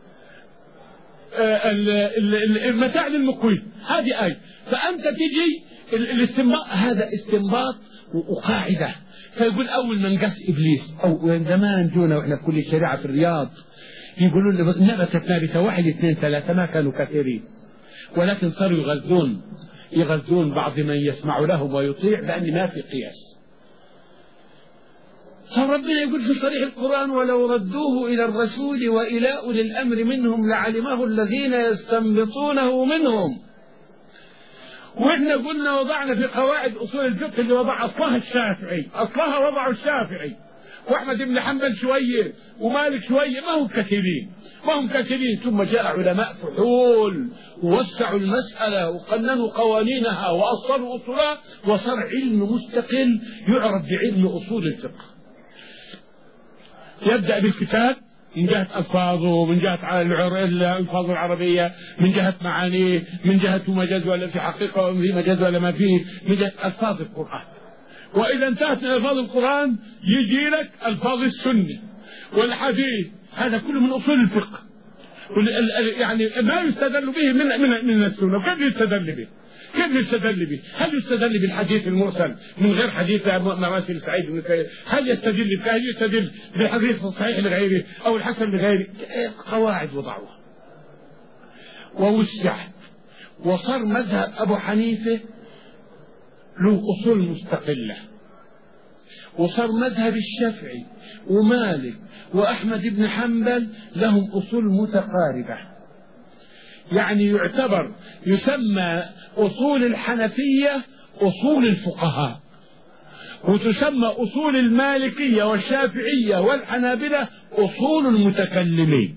المتاع للمقوين هذه آية. فأنت تجي الاستنباط، هذا استنباط وقاعدة. فيقول أول من قس إبليس، أو زمان جونا وإحنا في كل شريعة في الرياض يقولون نبتت نابتة 1 2 3 ما كانوا كثيرين، ولكن صاروا يغذون بعض من يسمع لهم ويطيع بأن ما في قياس. فربنا يقول في صريح القرآن ولو ردوه إلى الرسول وإلى أولي الأمر منهم لعلمه الذين يستنبطونه منهم. وإحنا قلنا وضعنا في قواعد أصول الفقه اللي وضع أصلها الشافعي، أصلها وضعه الشافعي وأحمد بن حنبل شوية ومالك شوية، ما هم كثيرين. ثم جاء علماء فحول ووسعوا المسألة وقننوا قوانينها وأصلوا أصولها، وصار علم مستقل يعرف بعلم أصول الفقه. يبدأ بالكتاب من جهة ألفاظه، من جهة الألفاظ العربية، من جهة معانيه، من جهة مجاز ولا في حقيقة وفي مجاز ولا ما فيه، من جهة ألفاظ القرآن. وإذا انتهت من ألفاظ القرآن يجي لك ألفاظ السنة والحديث، هذا كله من أصول الفقه. يعني ما يستدل به من السنة. وكيف يستدل به؟ هل يستدل بالحديث المرسل من غير حديث مراسل سعيد بن سعيد؟ هل يستدل بالحديث الصحيح لغيره أو الحسن لغيره؟ قواعد وضعوها ووسعت، وصار مذهب أبو حنيفة له أصول مستقلة، وصار مذهب الشافعي ومالك وأحمد بن حنبل لهم أصول متقاربة. يعني يسمى أصول الحنفية أصول الفقهاء، وتسمى أصول المالكية والشافعية والحنابلة أصول المتكلمين.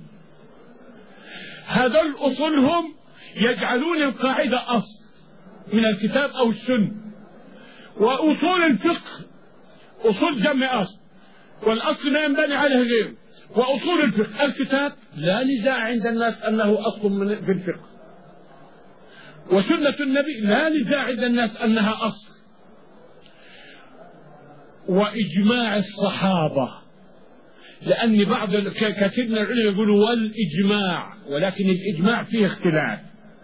هذول أصولهم يجعلون القاعدة أصل من الكتاب أو السنة، وأصول الفقه أصول جمع أصل، والأصل ما ينبني عليه غيره. وأصول الفقه الكتاب لا نزاع عند الناس أنه أصل في الفقه، وسنة النبي لا نزاع عند الناس أنها أصل، وإجماع الصحابة، لأن بعض كثير من العلماء يقولوا والإجماع، ولكن الإجماع فيه اختلاف،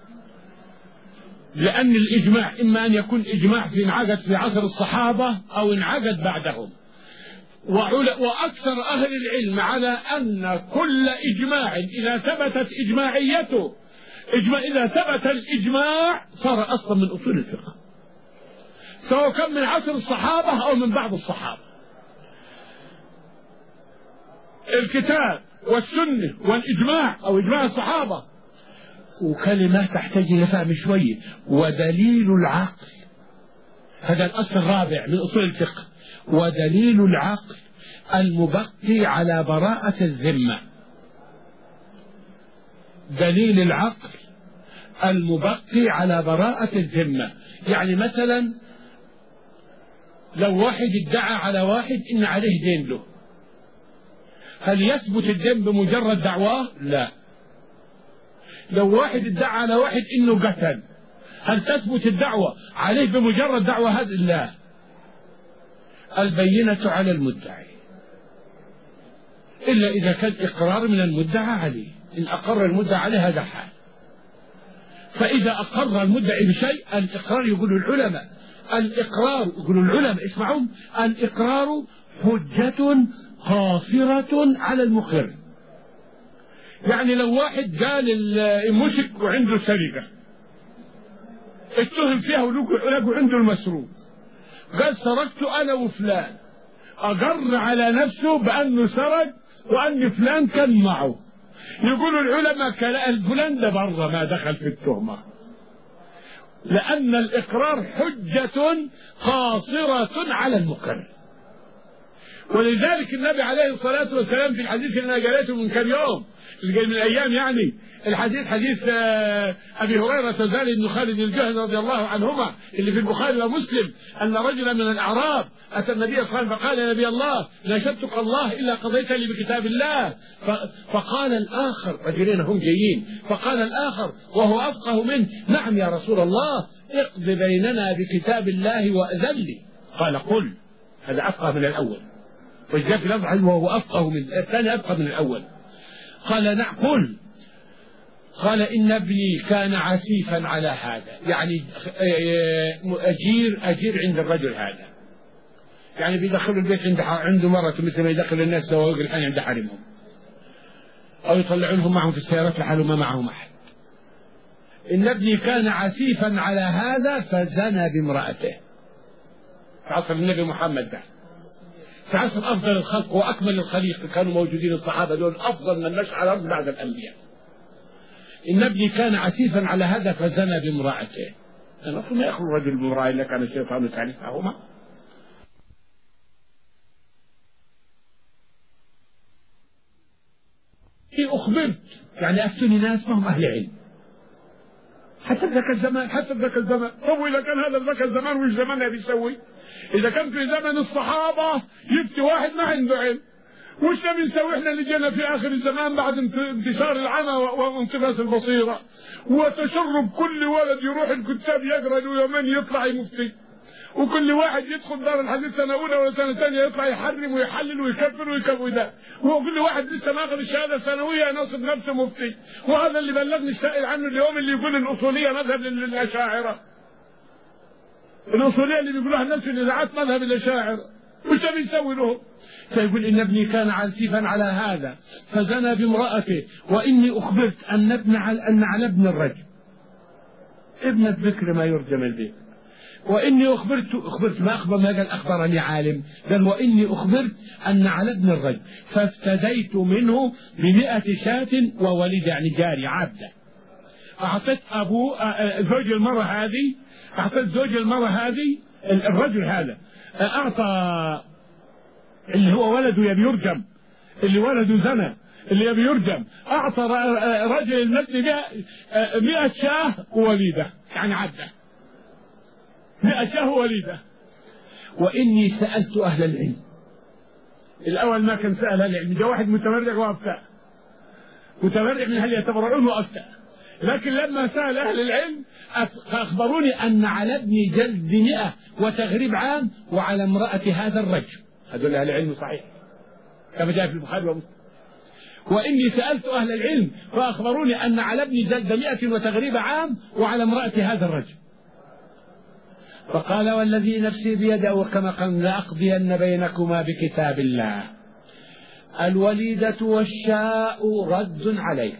لأن الإجماع إما أن يكون إجماع انعقد في عصر الصحابة أو انعقد بعدهم، وأكثر أهل العلم على أن كل إجماع إذا ثبتت إجماعيته إذا ثبت الإجماع صار أصلا من أصول الفقه، سواء كان من عصر الصحابة أو من بعض الصحابة. الكتاب والسنة والإجماع أو إجماع الصحابة. وكلمة تحتاج إلى فهم شوية، ودليل العقل، هذا الأصل الرابع من أصول الفقه، ودليل العقل المبقي على براءة الذمة. دليل العقل المبقي على براءة الذمة، يعني مثلا لو واحد ادعى على واحد إن عليه دين له، هل يثبت الدين بمجرد دعواه؟ لا. لو واحد ادعى على واحد إنه قتل، هل تثبت الدعوة عليه بمجرد دعوة هذا؟ لا. البينة على المدعي إلا إذا كان إقرار من المدعى عليه، إن أقر المدعى عليه هذا حال. فإذا أقر المدعي بشيء الإقرار، يقول العلماء الإقرار، يقول العلماء اسمعون، الإقرار حجة قاصرة على المقر. يعني لو واحد قال المشك وعنده سرقة اتهم فيها ولقوا عنده المسروق، قال سرقت أنا وفلان، أقر على نفسه بأنه سرق وأن فلان كان معه، يقول العلماء فلان ده برا ما دخل في التهمة، لأن الإقرار حجة قاصرة على المقر. ولذلك النبي عليه الصلاة والسلام في الحديث اللي أنا قريته من كم يوم من الأيام، يعني الحديث حديث أبي هريرة زال بن خالد الجهني رضي الله عنهما اللي في البخاري ومسلم، أن رجلا من الأعراب أتى النبي صلى الله عليه وسلم فقال يا نبي الله ناشدتك الله إلا قضيت لي بكتاب الله. فقال الآخر، رجلين هم جايين، فقال الآخر وهو أفقه منه نعم يا رسول الله اقض بيننا بكتاب الله وأذن لي. قال قل، هذا أفقه من الأول، وجاء في لفظ وهو أفقه من الثاني، أفقه من الأول. قال نعم قل. قال إن ابني كان عسيفا على هذا، يعني أجير عند الرجل هذا، يعني بيدخلوا البيت عنده مرة مثل ما يدخل الناس سواق الحين عند حرمهم، أو يطلعونهم معهم في السيارات لحالهم ما معهم أحد. إن ابني كان عسيفا على هذا فزنى بامرأته في عصر النبي محمد ده، في عصر أفضل الخلق وأكمل الخليقة كانوا موجودين الصحابة دول، أفضل من مشى على الأرض بعد الأنبياء. إن ابني كان عسيفا على هذا فزنى بامرأته. المفروض ما يخلو الرجل بامرأة إلا كان الشيطان ثالثهما. أخبرت، يعني أفتني ناس ما هم أهل علم حتى ذاك الزمان، طب وإذا كان هذا ذاك الزمان وش زماننا بيسوي؟ إذا كان في زمن الصحابة يفتي واحد ما عنده علم، وش بنسوي احنا اللي جينا في آخر الزمان بعد انتشار العمى وانتباس البصيرة وتشرب كل ولد يروح الكتاب يقرأ له يومين يطلع مفتي، وكل واحد يدخل دار الحديث سنة أولى ولا سنة ثانية يطلع يحرم ويحلل ويكفر ويكفر ده، وكل واحد لسه ما أخذ الشهادة الثانوية ناصب نفسه مفتي. وهذا اللي بلغني السائل عنه اليوم اللي يقول الأصولية مذهب للأشاعرة، الأصولية اللي بيقولوها الناس في الإذاعات مذهب الأشاعرة، وش بيسوي له؟ فيقول إن ابني كان عسيفا على هذا فزنى بامرأته، وإني أخبرت أن على ابن الرجل ابن الذكر ما يرجم البيت، وإني أخبرت ما أخبر ما قال أخبرني عالم، قال وإني أخبرت أن على ابن الرجل فافتديت منه ب100 شاة وولد، يعني جاري عبده. أعطيت زوج المرأة هذه الرجل هذا أعطى اللي هو ولده يبي يرجم، اللي ولده زنى اللي يبي يرجم، أعطى رجل المسجد 100 شاه ووليدة، يعني عدة 100 شاه ووليدة. وإني سألت أهل العلم، الأول ما كان سأل أهل العلم، جاء واحد متمرع وأفتى، متمرع من هل يتبرعون وأفتى، لكن لما سأل أهل العلم أخبروني أن على ابني جلد 100 وتغريب عام وعلى امرأة هذا الرجل. هذول أهل العلم صحيح كما جاء في البخاري ومسلم. وإني سألت أهل العلم فأخبروني أن على ابني جلد 100 وتغريب عام وعلى امرأة هذا الرجل. فقال والذي نفسي بيده كما قال لأقضين بينكما بكتاب الله، الوليدة والشاء رد عليك.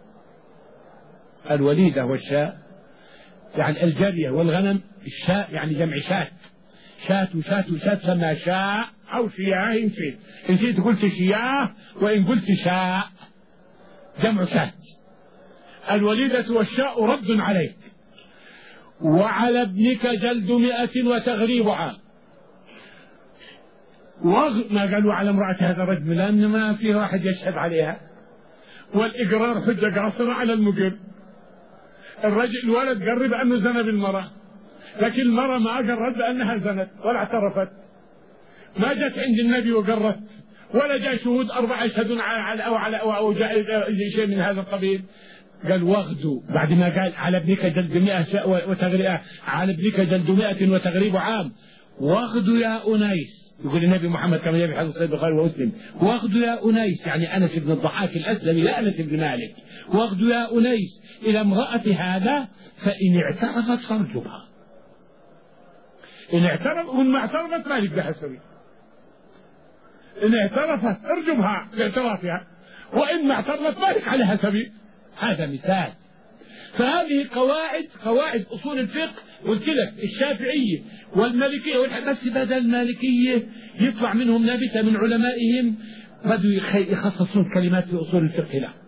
الوليدة والشاء يعني الجارية والغنم، الشاء يعني جمع شاة، شاة وشاة وشاة تسمى شاء أو شياه. إن شئت قلت شياه وإن قلت شاء جمع شاة. الوليدة والشاء رد عليك، وعلى ابنك جلد 100 وتغريب عام. ما قالوا على امرأة هذا الرجل لأن ما في واحد يشهد عليها، والإقرار حجة قاصرة على المقر. الرجل الولد قرب أنه زنى بالمرأة، لكن المرأة ما قررت بأنها زنت ولا اعترفت، ما جت عند النبي وقررت، ولا جاء شهود 4 يشهدون أو جاء شيء من هذا القبيل. قال واخذوا بعد ما قال على ابنك جلد 100 وتغريب، على ابنك جلد 100 وتغريب عام، واخذوا يا أنيس. يقول النبي محمد كما يبي حديث صحيح البخاري ومسلم، واخذوا يا أنيس يعني أنس بن الضحاك الأسلمي لا أنس بن مالك، واخذوا يا أنيس إلى امرأة هذا فإن اعترفت فارجمها. إن اعترف وإن ما اعترفت مالك بحسبي، إن اعترفت ارجمها باعترافها، وإن ما اعترفت مالك على حسبي. هذا مثال. فهذه قواعد أصول الفقه. قلت لك الشافعية والمالكية بس بدل المالكية يطلع منهم نابتة من علمائهم بدوا يخصصون كلمات في أصول الفقه لا،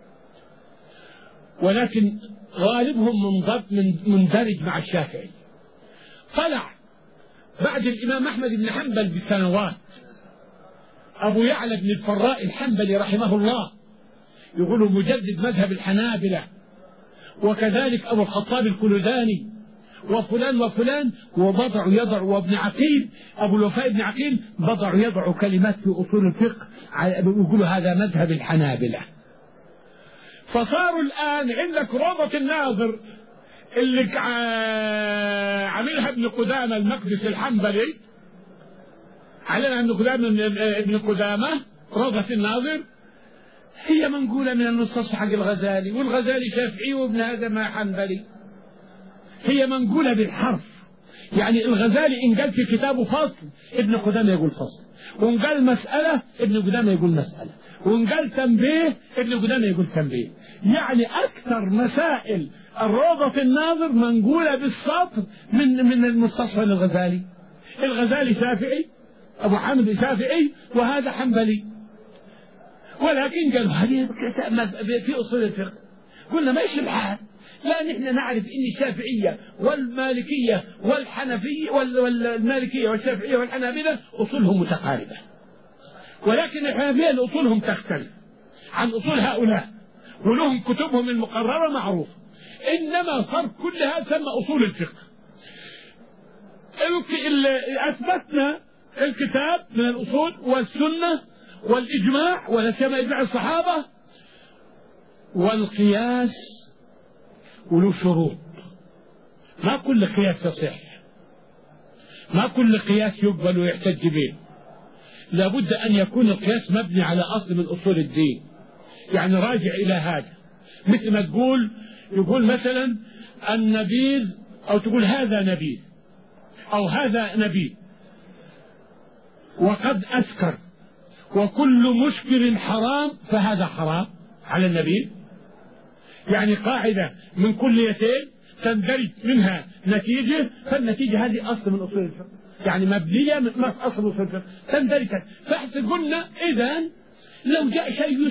ولكن غالبهم مندرج مع الشافعي. طلع بعد الإمام أحمد بن حنبل بسنوات أبو يعلى بن الفراء الحنبلي رحمه الله، يقولوا مجدد مذهب الحنابلة، وكذلك أبو الخطاب الكلداني وفلان وفلان، وبضعوا يضعوا، وابن عقيل أبو الوفاء بن عقيل بضعوا يضعوا كلمات في أصول الفقه يقولوا هذا مذهب الحنابلة. فصاروا الآن عندك روضة الناظر اللي عملها ابن قدامة المقدسي الحنبلي، علينا ابن قدامة روضة الناظر هي منقولة من النصوص حق الغزالي، والغزالي شافعي وابن هذا ما حنبلي، هي منقولة بالحرف. يعني الغزالي إن قال في كتابه فصل ابن قدامة يقول فصل، وإن قال مسألة ابن قدامة يقول مسألة، وإن قال تنبيه ابن قدامة يقول تنبيه. يعني أكثر مسائل الروضة الناظر منقولة بالسطر من المستصفى للغزالي. الغزالي شافعي، أبو حامد شافعي، وهذا حنبلي، ولكن قالوا هذه في أصول الفقه. قلنا ما يشبه الحال، لا نحن نعرف إن الشافعية والمالكية والحنفية والمالكية والشافعية والحنابلة أصولهم متقاربة، ولكن الحنابلة أصولهم تختلف عن أصول هؤلاء، ولهم كتبهم المقررة معروفة، إنما صار كلها تسمى أصول الفقه. أثبتنا الكتاب من الأصول والسنة والإجماع والأشياء إجماع الصحابة، والقياس وله شروط. ما كل قياس يصح، ما كل قياس يقبل ويحتج به، لابد أن يكون القياس مبني على أصل من أصول الدين، يعني راجع إلى هذا. مثل ما يقول مثلا النبيذ، أو تقول هذا نبيذ أو هذا نبيذ وقد أسكر، وكل مسكر حرام فهذا حرام على النبيذ. يعني قاعدة من كليتين تندرج منها نتيجة، فالنتيجة هذه أصل من أصول الفقه، يعني مبنية من أصل أصول الفقه تندرج. فاحسن قلنا إذن لو جاء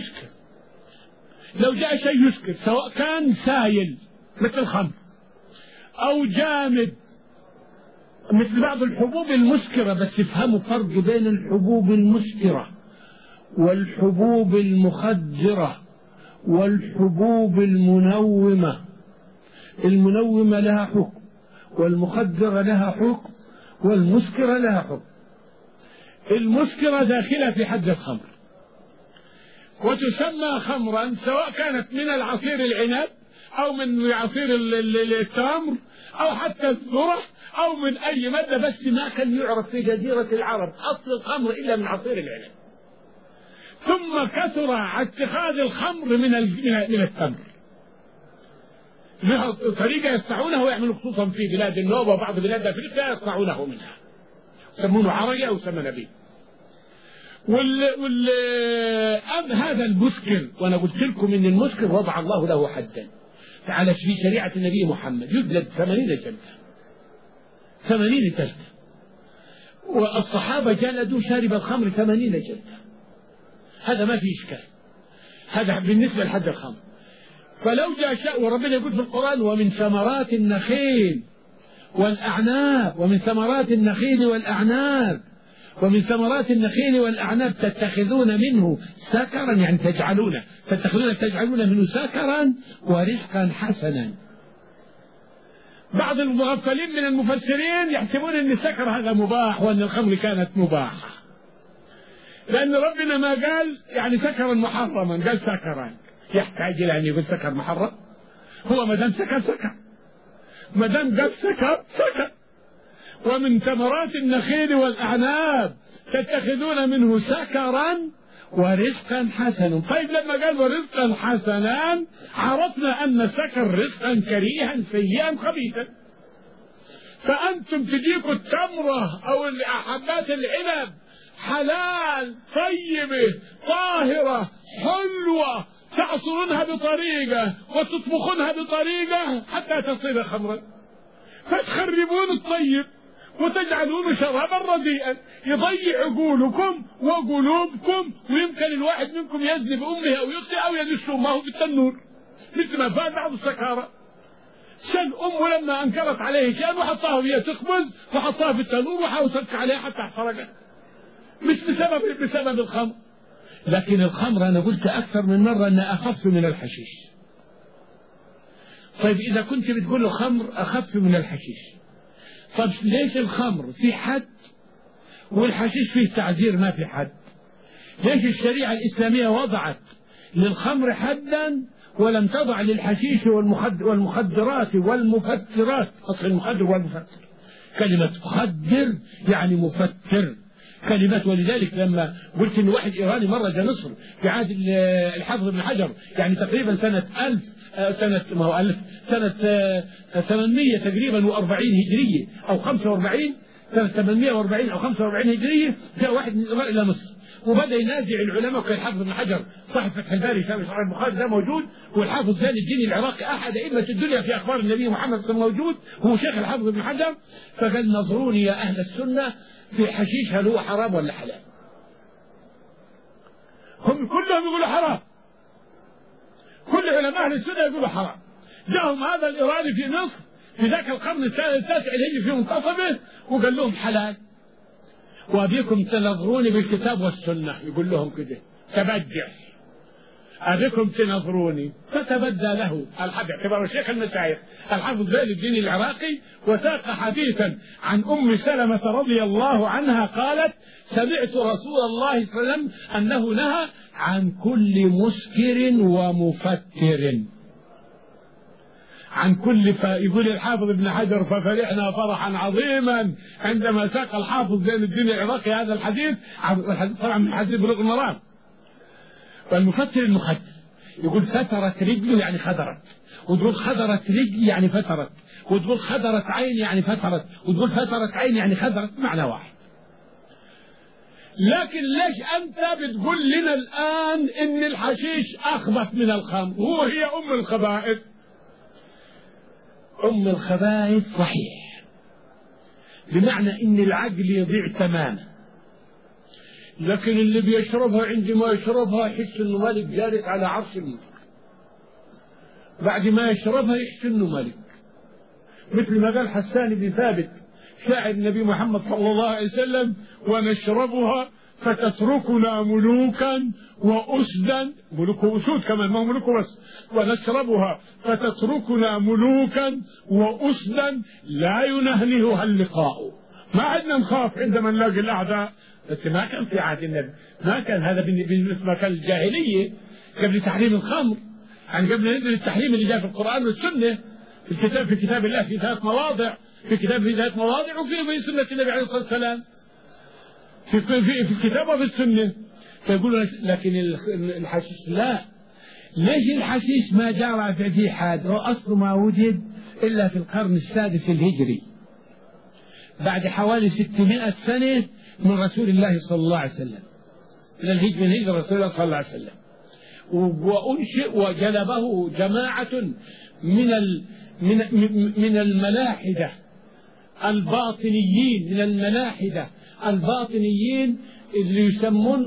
شيء يسكر، سواء كان سائل مثل الخمر أو جامد مثل بعض الحبوب المسكرة، بس افهموا فرق بين الحبوب المسكرة والحبوب المخدرة والحبوب المنومة. المنومة لها حكم، والمخدرة لها حكم، والمسكرة لها حكم. المسكرة داخلة في حد الخمر، وتسمى خمرا سواء كانت من العصير العنب أو من عصير التمر أو حتى الذرة أو من أي مادة، بس ما كان يعرف في جزيرة العرب أصل الخمر إلا من عصير العنب. ثم كثر اتخاذ الخمر من التمر، لها طريقة يصنعونه ويعملوا، خصوصا في بلاد النوبة وبعض بلاد أفريقيا يصنعونه منها، يسمونه عرية أو يسمى نبيذ. هذا المسكر، وأنا قلت لكم إن المسكر وضع الله له حدا على في شريعة النبي محمد، يجلد 80 جلدة، 80 جلدة. والصحابة جلدوا شارب الخمر 80 جلدة، هذا ما في إشكال، هذا بالنسبة لحد الخمر. فلو جاء شاء، وربنا يقول في القرآن: ومن ثمرات النخيل والأعناب، ومن ثمرات النخيل والأعناب، ومن ثمرات النخيل والأعناب تتخذون منه سكرا، يعني تجعلون منه سكرا ورزقا حسنا. بعض المغفلين من المفسرين يحسبون أن السكر هذا مباح وأن الخمر كانت مباحة، لأن ربنا ما قال يعني سكرا محرما، قال سكرا. يحتاج إلى أن يقول سكر محرم؟ هو ما دام سكر سكر، ما دام قال سكر سكر. ومن ثمرات النخيل والأعناب تتخذون منه سكرا ورزقا حسنا. طيب لما قال ورزقا حسنا عرفنا أن السكر رزقا كريها سيئا خبيثا. فأنتم تجيكوا التمرة أو حبات العنب حلال طيبة طاهرة حلوة، تعصرونها بطريقة وتطبخونها بطريقة حتى تصير خمرا، فتخربون الطيب وتجعلونه شرابا رديئا يضيع عقولكم وقلوبكم، ويمكن الواحد منكم يزني بأمه أو يخطئ أو يدش أمه في التنور، مثل ما فعل بعض السكارى. سن أمه لما أنكرت عليه شيئا وحطها وهي تخبز وحطها في التنور وحاوصت عليها حتى احترقت، مش بسبب الخمر. لكن الخمر أنا قلت أكثر من مرة أنها أخف من الحشيش. طيب إذا كنت بتقول الخمر أخف من الحشيش، طيب ليش الخمر في حد والحشيش فيه تعذير ما في حد؟ ليش الشريعة الإسلامية وضعت للخمر حدا ولم تضع للحشيش والمخدرات والمفترات؟ أصل المخدر والمفتر، كلمة مخدر يعني مفتر كلمة. ولذلك لما قلت إن واحد إيراني مرة جاء مصر في عهد الحافظ ابن حجر، يعني تقريبا سنة 800 تقريبا و40 هجرية أو 45، سنة 840 أو 45 هجرية، جاء واحد من إيران إلى مصر وبدأ ينازع العلماء. وكان الحافظ ابن حجر صاحب فتح الباري شرح البخاري ده موجود، والحافظ زين الدين العراقي أحد أئمة الدنيا في أخبار النبي محمد صلى الله عليه وسلم موجود، هو شيخ الحافظ ابن حجر. فقال: نظروني يا أهل السنة في الحشيش هل هو حرام ولا حلال؟ هم كلهم يقولوا حرام، كل علماء أهل السنة يقولوا حرام. جاءهم هذا الإيراني في مصر في ذاك القرن التاسع الهجري في منتصفه وقال لهم حلال، وأبيكم تنظروني بالكتاب والسنة، يقول لهم كده تبدع، أبيكم تنظروني. فتبدى له الحافظ اعتبره شيخ المشايخ الحافظ زين الدين العراقي، وساق حديثا عن أم سلمة رضي الله عنها قالت: سمعت رسول الله صلى الله عليه وسلم أنه نهى عن كل مسكر ومفتر، عن كل. يقول الحافظ ابن حجر: ففرحنا فرحا عظيما عندما ساق الحافظ زين الدين العراقي هذا الحديث، والحديث طبعا من حديث بلوغ المرام. والمفتر المخدر يقول فترت رجله يعني خدرت، وتقول خدرت رجلي يعني فترت، وتقول خدرت عيني يعني فترت، وتقول فترت عيني يعني خدرت، معنى واحد. لكن ليش أنت بتقول لنا الآن إن الحشيش أخبث من الخمر؟ هي أم الخبائث. أم الخبائث صحيح، بمعنى إن العقل يضيع تماما، لكن اللي بيشربها عندما يشربها يحس إنه ملك جالس على عرش الملك، بعد ما يشربها يحس إنه ملك، مثل ما قال حسان بن ثابت شاعر النبي محمد صلى الله عليه وسلم: ونشربها فتتركنا ملوكا وأسدا، ملوك وأسود كمان، ما هو ملوك بس. ونشربها فتتركنا ملوكا وأسدا لا ينهنهها اللقاء. ما عدنا نخاف عندما نلاقي الأعداء، بس ما كان في عهد النبي، ما كان هذا بالنسبة كان الجاهلية قبل تحريم الخمر، يعني قبل نزل التحريم اللي جاء في القرآن والسنة في كتاب الله في 3 مواضع، في ثلاث مواضع، وفي سنة النبي عليه الصلاة والسلام في الكتاب وفي السنة. فيقول لكن الحشيش لا. ليش الحشيش ما جرى في حاد؟ هو أصله ما وجد إلا في القرن السادس الهجري، بعد حوالي 600 سنة من رسول الله صلى الله عليه وسلم، من هجرة رسول الله صلى الله عليه وسلم. وأنشئ وجلبه جماعة من الملاحدة الباطنيين، من الملاحدة الباطنيين اللي يسمون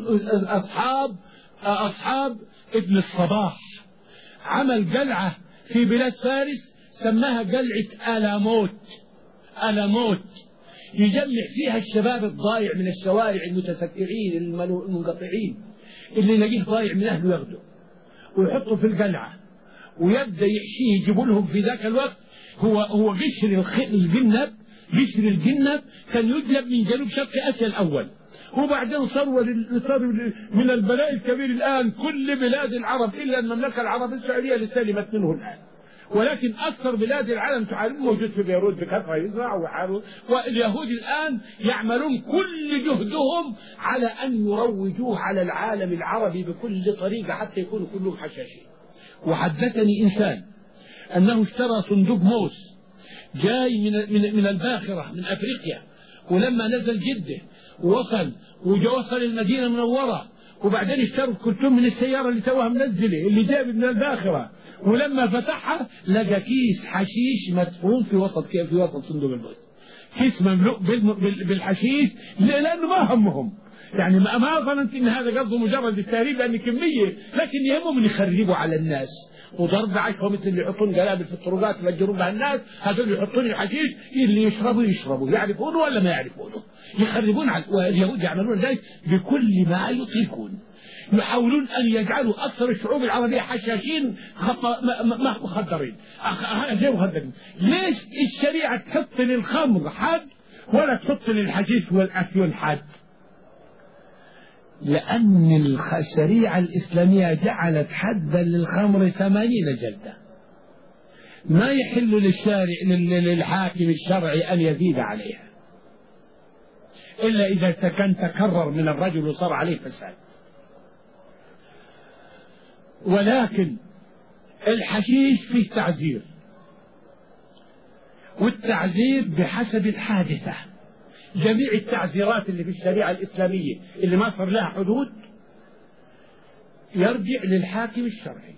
أصحاب ابن الصباح. عمل قلعة في بلاد فارس سماها قلعة ألاموت، يجمع فيها الشباب الضايع من الشوارع، المتسكعين المنقطعين، اللي يلاقيه ضايع من أهله ياخده ويحطه في القلعة ويبدأ يحشيه، يجيبوا لهم في ذاك الوقت. هو قشر الجنب كان يجلب من جنوب شرق آسيا الأول، وبعدين صار من البلاء الكبير الآن كل بلاد العرب إلا المملكة العربية السعودية اللي سلمت منه الآن، ولكن أكثر بلاد العالم تعلم موجود في بيروت بكثرة يزرع ويحارب. واليهود الآن يعملون كل جهدهم على أن يروجوه على العالم العربي بكل طريقة حتى يكونوا كلهم حشاشين. وحدثني إنسان أنه اشترى صندوق موس جاي من الباخرة من أفريقيا، ولما نزل جدة ووصل المدينة المنورة، وبعدين اشتروا كرتون من السيارة اللي توها منزلة اللي جاب من الباخرة، ولما فتحها لقى كيس حشيش مدفون في وسط صندوق الموس، كيس مملوء بالحشيش، لأنه ما همهم، يعني ما ظننت ان هذا قصده مجرد التهريب لان كميه، لكن يهمهم ان يخربوا على الناس وضرب عشهم، مثل اللي يحطون قلابل في الطرقات يفجرون بها الناس، هذول يحطون الحشيش، اللي يشربوا يعرفونه ولا ما يعرفونه، يخربون واليهود يعملون ذلك بكل ما يطيقون، يحاولون ان يجعلوا اكثر الشعوب العربيه حشاشين مخدرين. ليش الشريعه تحط للخمر حد ولا تحط للحشيش والافيون حد؟ لأن الشريعة الإسلامية جعلت حدا للخمر 80 جلدة، ما يحل للحاكم الشرعي أن يزيد عليها إلا إذا كان تكرر من الرجل وصار عليه فساد. ولكن الحشيش فيه تعزير، والتعزير بحسب الحادثة. جميع التعزيرات اللي في الشريعة الإسلامية اللي ما صار لها حدود يرجع للحاكم الشرعي.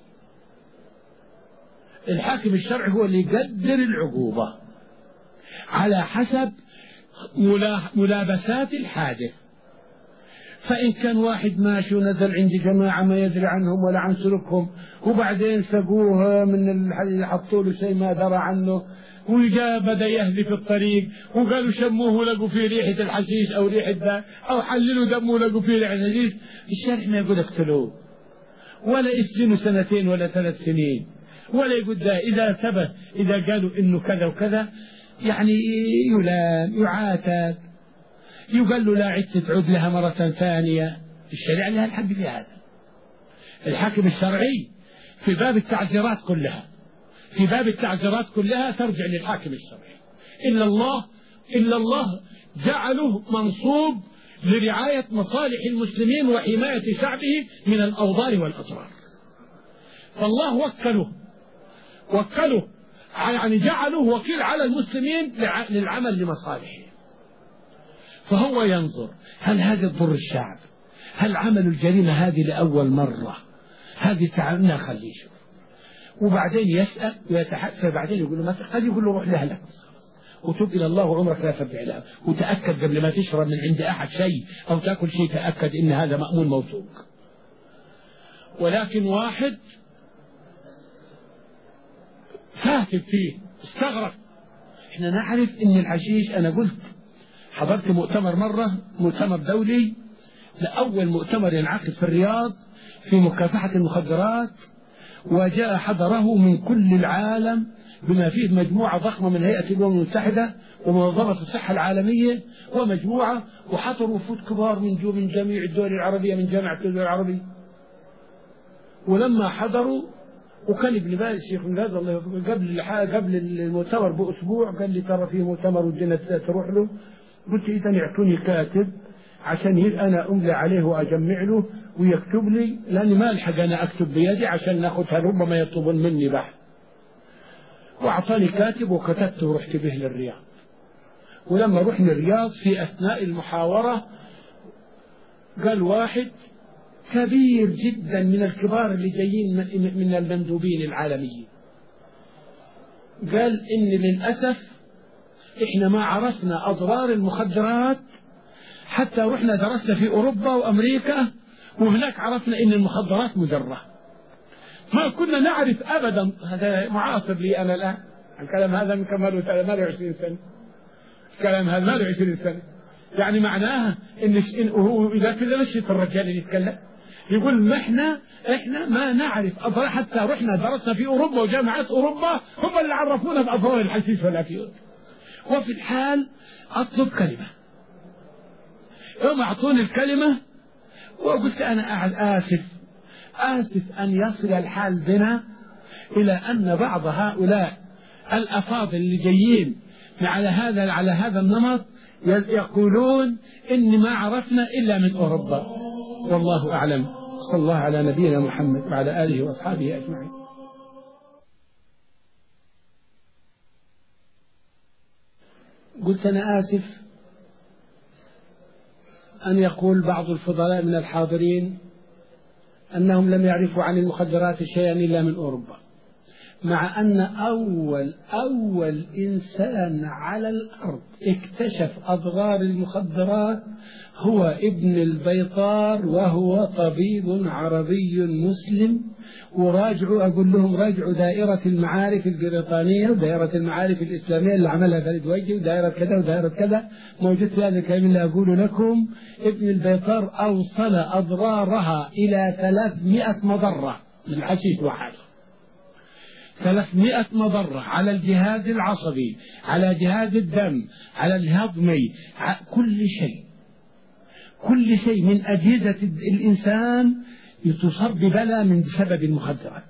الحاكم الشرعي هو اللي يقدر العقوبة على حسب ملابسات الحادث. فإن كان واحد ماشي ونزل عند جماعة ما يدري عنهم ولا عن سلوكهم، وبعدين سقوه من اللي حطوا له شيء ما درى عنه، وجاء بدأ يهدي في الطريق وقالوا شموه ولقوا فيه ريحة الحشيش أو ريحة ده، أو حللوا دمه ولقوا فيه ريحة الحشيش، الشرع ما يقول اقتلوه ولا يسجنوا 2 ولا 3 سنين، ولا يقول ده إذا ثبت، إذا قالوا إنه كذا وكذا يعني يلام يعاتب، يقال له لا عدت تعود لها مرة ثانية. الشريعة لها الحق في هذا. الحاكم الشرعي في باب التعزيرات كلها ترجع للحاكم الشرعي، إلا الله جعله منصوب لرعاية مصالح المسلمين وحماية شعبه من الأوضار والأضرار. فالله وكله يعني جعله وكيل على المسلمين للعمل لمصالحه، فهو ينظر هل هذا تضر الشعب، هل عملوا الجريمة هذه لأول مرة، هذه تعالنا خليه يشوف، وبعدين يسأل ويتحدث، بعدين يقول له ما قد يقول له روح لأهلك وتوب إلى الله وعمرك لا ترجع لها، وتأكد قبل ما تشرب من عند أحد شيء أو تأكل شيء تأكد إن هذا مأمون موثوق. ولكن واحد فاتن فيه استغرب احنا نعرف ان الحشيش، انا قلت حضرت مؤتمر مرة، مؤتمر دولي، لأول مؤتمر ينعقد في الرياض في مكافحة المخدرات، وجاء حضره من كل العالم بما فيه مجموعة ضخمة من هيئة الأمم المتحدة ومنظمة الصحة العالمية ومجموعة، وحضروا وفود كبار من جميع الدول العربية، من جامعة الدول العربية. ولما حضروا وكان ابن باز الشيخ ابن باز الله قبل المؤتمر بأسبوع قال لي ترى فيه مؤتمر ودنا تروح له. قلت إذا يعطوني كاتب عشان أنا أملي عليه وأجمع له ويكتب لي، لأني ما ألحق أنا أكتب بيدي عشان ناخذها، ربما يطلبون مني بحث. وأعطاني كاتب وكتبته ورحت به للرياض. ولما رحنا الرياض في أثناء المحاورة قال واحد كبير جدا من الكبار اللي جايين من المندوبين العالميين، قال إن للأسف إحنا ما عرفنا أضرار المخدرات حتى رحنا درسنا في أوروبا وأمريكا، وهناك عرفنا إن المخدرات مضرة، ما كنا نعرف أبدا. هذا معاصر لي أنا الآن، الكلام هذا من كم له 20 سنة، الكلام هذا ما له 20 سنة. يعني معناها إن هو إذا كذا نشط الرجال اللي يتكلم يقول ما إحنا ما نعرف أضرار، حتى رحنا درسنا في أوروبا وجامعات أوروبا هم اللي عرفونا بأضرار الحشيش والأفيون. وفي الحال أطلب كلمة، يوم أعطوني الكلمة وقلت أنا آسف أن يصل الحال بنا إلى أن بعض هؤلاء الأفاضل اللي جايين على هذا النمط يقولون إن ما عرفنا إلا من أوروبا. والله أعلم. صلى الله على نبينا محمد وعلى آله وأصحابه أجمعين. قلت أنا آسف أن يقول بعض الفضلاء من الحاضرين أنهم لم يعرفوا عن المخدرات شيئا إلا من أوروبا، مع أن أول إنسان على الأرض اكتشف أضرار المخدرات هو ابن البيطار، وهو طبيب عربي مسلم. وراجعوا، أقول لهم راجعوا دائرة المعارف البريطانية ودائرة المعارف الإسلامية اللي عملها فريد وجدي، ودائرة كذا ودائرة كذا، موجود في هذا الكلام اللي أقول لكم. ابن البيطار أوصل أضرارها إلى 300 مضرة من الحشيش وحده، 300 مضرة على الجهاز العصبي، على جهاز الدم، على الهضمي، كل شيء من أجهزة الإنسان تصاب ببلاء من سبب المخدرات.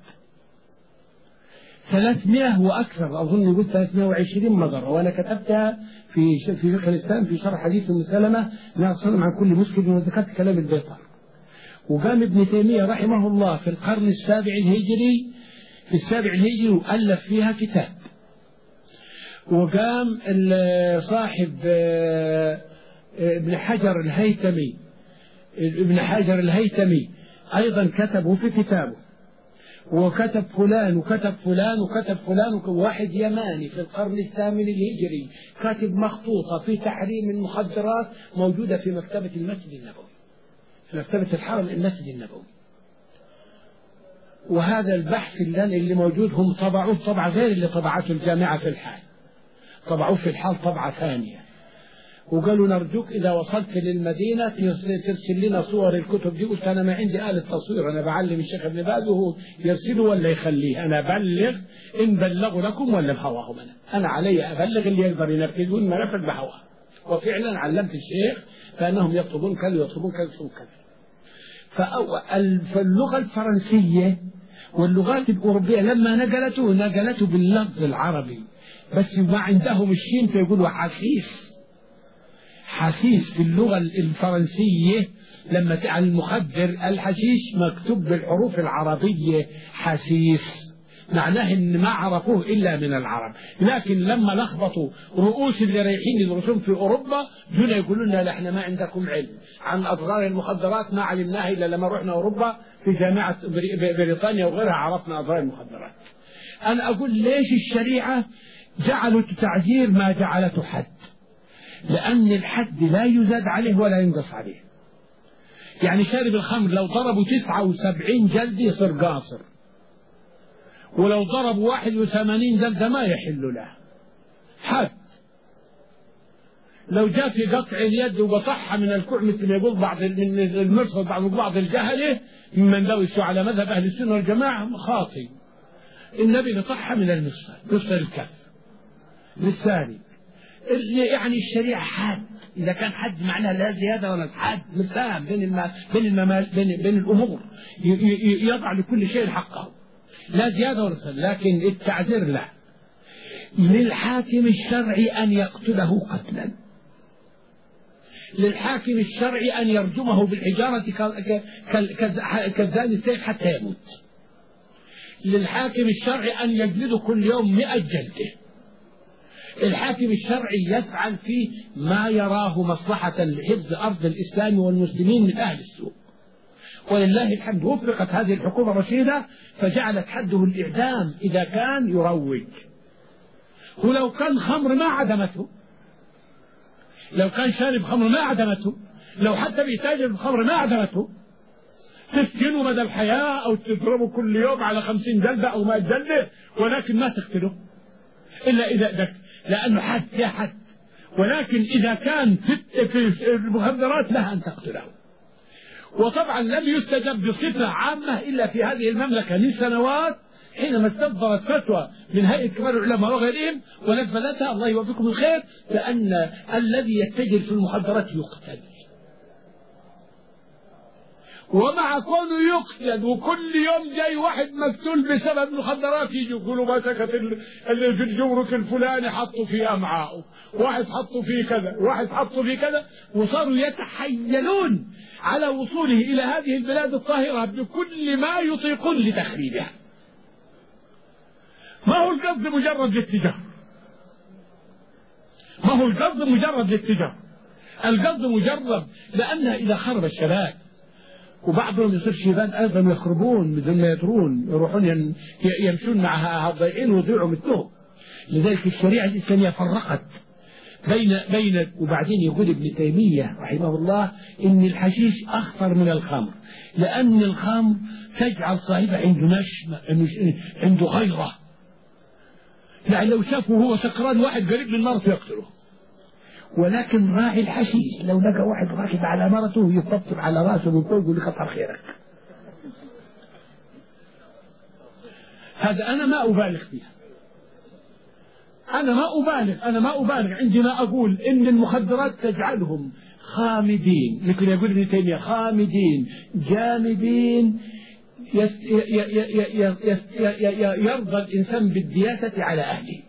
300 وأكثر، أظن قلت 320 مضرة، وأنا كتبتها في فقه الإسلام في شرح حديث أم سلمة لا صنم عن كل مسلم، وذكرت كلام البيطار. وقام ابن تيمية رحمه الله في القرن السابع الهجري وألف فيها كتاب. وقام صاحب ابن حجر الهيتمي أيضا كتبه في كتابه، وكتب فلان وكتب فلان وكتب فلان، واحد يماني في القرن الثامن الهجري كاتب مخطوطة في تحريم المخدرات موجودة في مكتبة المسجد النبوي، في مكتبة الحرم المسجد النبوي. وهذا البحث اللي موجود هم طبعوه طبعة غير اللي طبعته الجامعة في الحال، طبعوه في الحال طبعة ثانية. وقالوا نرجوك إذا وصلت للمدينة ترسل لنا صور الكتب دي. قلت أنا ما عندي آلة تصوير، أنا بعلم الشيخ ابن باز وهو يرسله ولا يخليه، أنا أبلغ إن بلغوا لكم ولا بهواهم، أنا علي أبلغ اللي يقدر ينفذون ما نفذ بهواه. وفعلا علمت الشيخ فأنهم يطلبون كذا ويطلبون كذا. فاللغة الفرنسية واللغات الأوروبية لما نقلته باللفظ العربي، بس ما عندهم الشين فيقولوا حسيس في اللغة الفرنسية. لما على المخدر الحشيش مكتوب بالحروف العربية حسيس، معناه إن ما عرفوه إلا من العرب. لكن لما لخبطوا رؤوس اللي رايحين الرسوم في أوروبا دون يقولون لا احنا ما عندكم علم عن أضرار المخدرات، ما علمناها إلا لما رحنا أوروبا في جامعة بريطانيا وغيرها عرفنا أضرار المخدرات. أنا أقول ليش الشريعة جعلت تعزير ما جعلته حد؟ لأن الحد لا يزاد عليه ولا ينقص عليه. يعني شارب الخمر لو ضربوا 79 جلد يصير قاصر، ولو ضربوا 81 جلد ما يحل له، حد لو جاء في قطع اليد وقطعها من الكوع مثل ما يقول بعض من المرصد بعض الجهله ممن لوثوا على مذهب اهل السنه والجماعه خاطئ. النبي قطعها من المفصل، مفصل الكف للثاني. يعني الشريعه حد، اذا كان حد معناه لا زياده ولا حد مسام بين الامور، يضع لكل شيء حقه لا زياده ولا سلم. لكن التعذير لا، للحاكم الشرعي ان يقتله قتلا، للحاكم الشرعي أن يرجمه بالحجارة كالزاني السيف حتى يموت، للحاكم الشرعي أن يجلده كل يوم 100 جلدة. الحاكم الشرعي يفعل فيه ما يراه مصلحة لحفظ أرض الإسلام والمسلمين من أهل السوء، ولله الحمد وفقت هذه الحكومة الرشيدة فجعلت حده الإعدام إذا كان يروج، ولو كان خمر ما عدمته، لو كان شارب خمر ما عدمته، لو حتى بيتاجر بالخمر ما عدمته، تسجنه مدى الحياة أو تضربه كل يوم على 50 جلدة أو 100 جلدة، ولكن ما تقتله إلا إذا أدك، لأنه حد يا حد. ولكن إذا كان في المخدرات لها أن تقتله. وطبعا لم يستجب بصفة عامة إلا في هذه المملكة من سنوات، حينما استصدرت فتوى من هيئة كبار العلماء وغيرهم ونفذتها الله يوفقكم الخير، فأن الذي يتجر في المخدرات يقتل. ومع كونه يقتل وكل يوم جاي واحد مقتول بسبب مخدرات، يجي يقولوا ما سكت اللي في الجمرك الفلاني حطوا في أمعاءه، واحد حطوا فيه كذا، واحد حطوا فيه كذا، وصاروا يتحيلون على وصوله إلى هذه البلاد الطاهرة بكل ما يطيقون لتخريبها. ما هو القصد مجرد للتجار، ما هو القصد مجرد للتجار، القصد مجرد لأن إذا خرب الشباب وبعضهم يصير شيبان أيضا يخربون مثل ما يدرون، يروحون يمشون مع الضيعين ويضيعوا مثلهم. لذلك الشريعة الإسلامية فرقت بين وبعدين يقول ابن تيمية رحمه الله إن الحشيش أخطر من الخمر، لأن الخمر تجعل صاحبه عنده نشمة، عنده غيرة، يعني لو شافه هو سكران واحد قريب من مرته يقتله. ولكن راعي الحشيش لو لقى واحد راكب على مرته يطبطب على راسه من فوق ويقول له كثر خيرك. هذا أنا ما أبالغ فيها، أنا ما أبالغ عندما أقول إن المخدرات تجعلهم خامدين، مثل يقول ابن تيمية خامدين جامدين، يرضى الإنسان بالدياسة على أهله،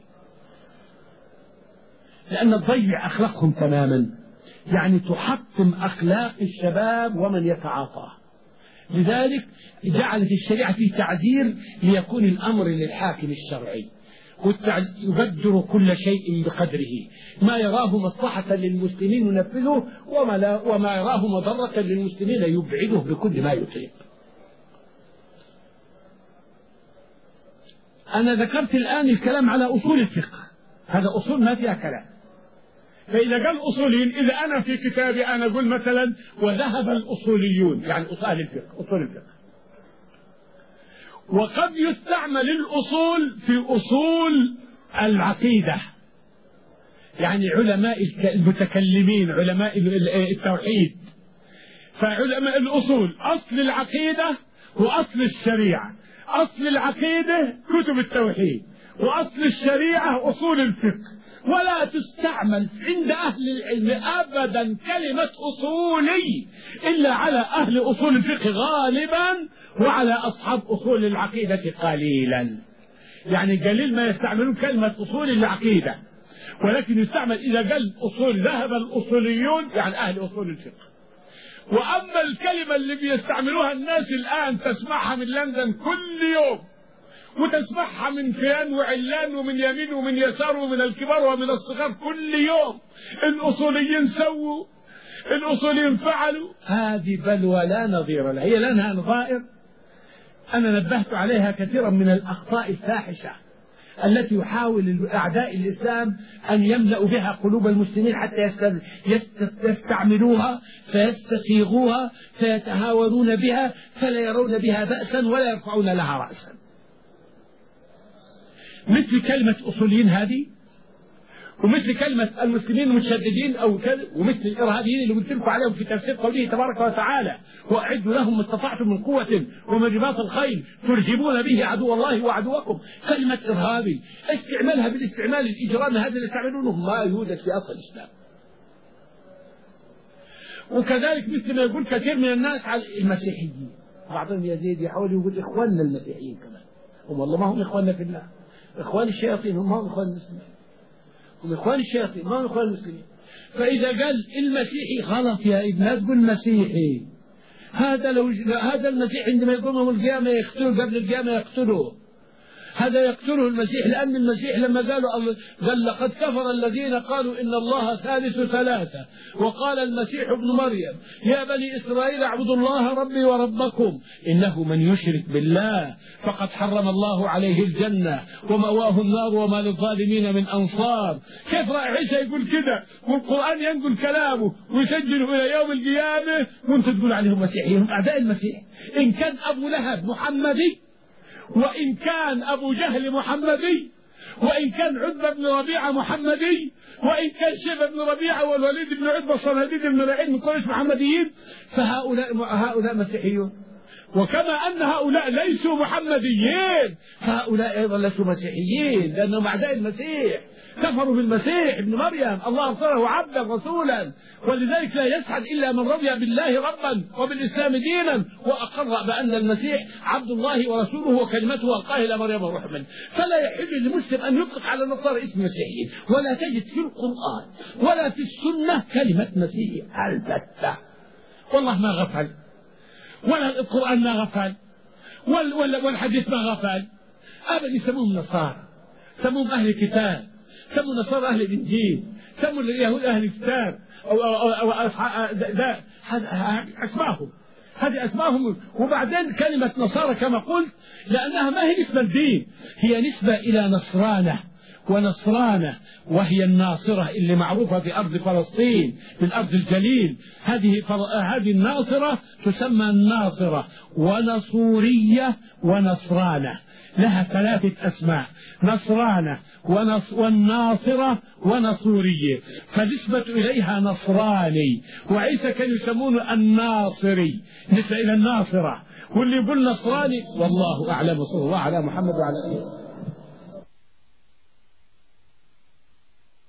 لأن تضيع أخلاقهم تماما، يعني تحطم أخلاق الشباب ومن يتعاطاه. لذلك جعلت الشريعة فيه تعزير ليكون الأمر للحاكم الشرعي، يقدر كل شيء بقدره، ما يراه مصلحة للمسلمين ينفذه، وما يراه مضرة للمسلمين يبعده بكل ما يطيق. أنا ذكرت الآن الكلام على أصول الفقه، هذا أصول ما فيها كلام. فإذا قال أصوليين، إذا أنا في كتابي أنا أقول مثلا وذهب الأصوليون، يعني أصول الفقه، وقد يستعمل الأصول في أصول العقيدة، يعني علماء المتكلمين علماء التوحيد. فعلماء الأصول أصل العقيدة وأصل الشريعة، أصل العقيدة كتب التوحيد، وأصل الشريعة أصول الفقه. ولا تستعمل عند أهل العلم أبدا كلمة أصولي إلا على أهل أصول الفقه غالبا، وعلى أصحاب أصول العقيدة قليلا، يعني قليل ما يستعملون كلمة أصول العقيدة، ولكن يستعمل إذا قال أصول ذهب الأصوليون يعني أهل أصول الفقه. وأما الكلمة اللي بيستعملوها الناس الآن تسمعها من لندن كل يوم، وتسمعها من فلان وعلان ومن يمين ومن يسار ومن الكبار ومن الصغار كل يوم، الأصوليين سووا، الأصوليين فعلوا، هذه بلوى لا نظير لها، هي لها نظائر أنا نبهت عليها كثيرا من الأخطاء الفاحشة التي يحاول أعداء الإسلام أن يملأوا بها قلوب المسلمين حتى يستعملوها فيستسيغوها فيتهاونون بها فلا يرون بها بأسا ولا يرفعون لها رأسا. مثل كلمة أصوليين هذه، ومثل كلمة المسلمين المشددين أو كذا، ومثل الإرهابيين اللي قلت لكم عليهم في تفسير قوله تبارك وتعالى: وأعدوا لهم ما استطعتم من قوة ومن رباط الخيل ترهبون به عدو الله وعدوكم. كلمة إرهابي استعمالها بالاستعمال الإجرامي هذا اللي يستعملونه ما يوجد في أصل الإسلام. وكذلك مثل ما يقول كثير من الناس على المسيحيين، بعضهم يزيد يحاول يقول إخواننا المسيحيين كمان، هم والله ما هم إخواننا في الله، إخوان الشياطين هم إخوان المسلمين، هم إخوان الشياطين ما هم إخوان المسلمين. فإذا قال المسيحي غلط يا ابن، لا تقول مسيحي. هذا المسيح عندما يقوم يوم القيامة يقتله، قبل القيامة يقتله، هذا يقتله المسيح، لأن المسيح لما قال لقد كفر الذين قالوا إن الله ثالث ثلاثة، وقال المسيح ابن مريم يا بني إسرائيل اعبدوا الله ربي وربكم إنه من يشرك بالله فقد حرم الله عليه الجنة ومأواه النار وما للظالمين من أنصار. كيف عيسى يقول كذا والقرآن ينقل كلامه ويسجله إلى يوم القيامة وانت تقول عليهم مسيحيين؟ أعداء المسيح. إن كان أبو لهب محمدي، وإن كان أبو جهل محمدي، وإن كان عتبة بن ربيعة محمدي، وإن كان شيبة بن ربيعة والوليد بن عتبة صناديد بن رعيل من قريش محمديين، فهؤلاء مسيحيون. وكما أن هؤلاء ليسوا محمديين فهؤلاء أيضا ليسوا مسيحيين، لأنهم أعداء المسيح، كفروا بالمسيح ابن مريم، الله أرسله عبدا رسولا. ولذلك لا يسعد إلا من رضي بالله ربا وبالإسلام دينا وأقر بأن المسيح عبد الله ورسوله وكلمته ألقاه إلى مريم وروح منه. فلا يحل للمسلم أن يطلق على النصارى اسم مسيحيين، ولا تجد في القرآن ولا في السنة كلمة مسيحي البتة. والله ما غفل، ولا القرآن ما غفل، والحديث ما غفل أبدا. يسموهم نصارى، يسموهم أهل الكتاب، سموا النصارى أهل الإنجيل، سموا اليهود أهل الكتاب أو هذه أسماءهم. وبعدين كلمة نصارى كما قلت لأنها ما هي نسبة الدين، هي نسبة إلى ونصرانة وهي الناصرة اللي معروفة في أرض فلسطين في الأرض الجليل. هذه الناصرة تسمى الناصرة ونصورية ونصرانة، لها ثلاثة أسماء: نصرانة والناصرة ونصورية، فنسبة إليها نصراني. وعيسى كانوا يسمونه الناصري، نسبة إلى الناصرة. واللي يقول نصراني والله أعلم. صلى الله على محمد وعلى آله.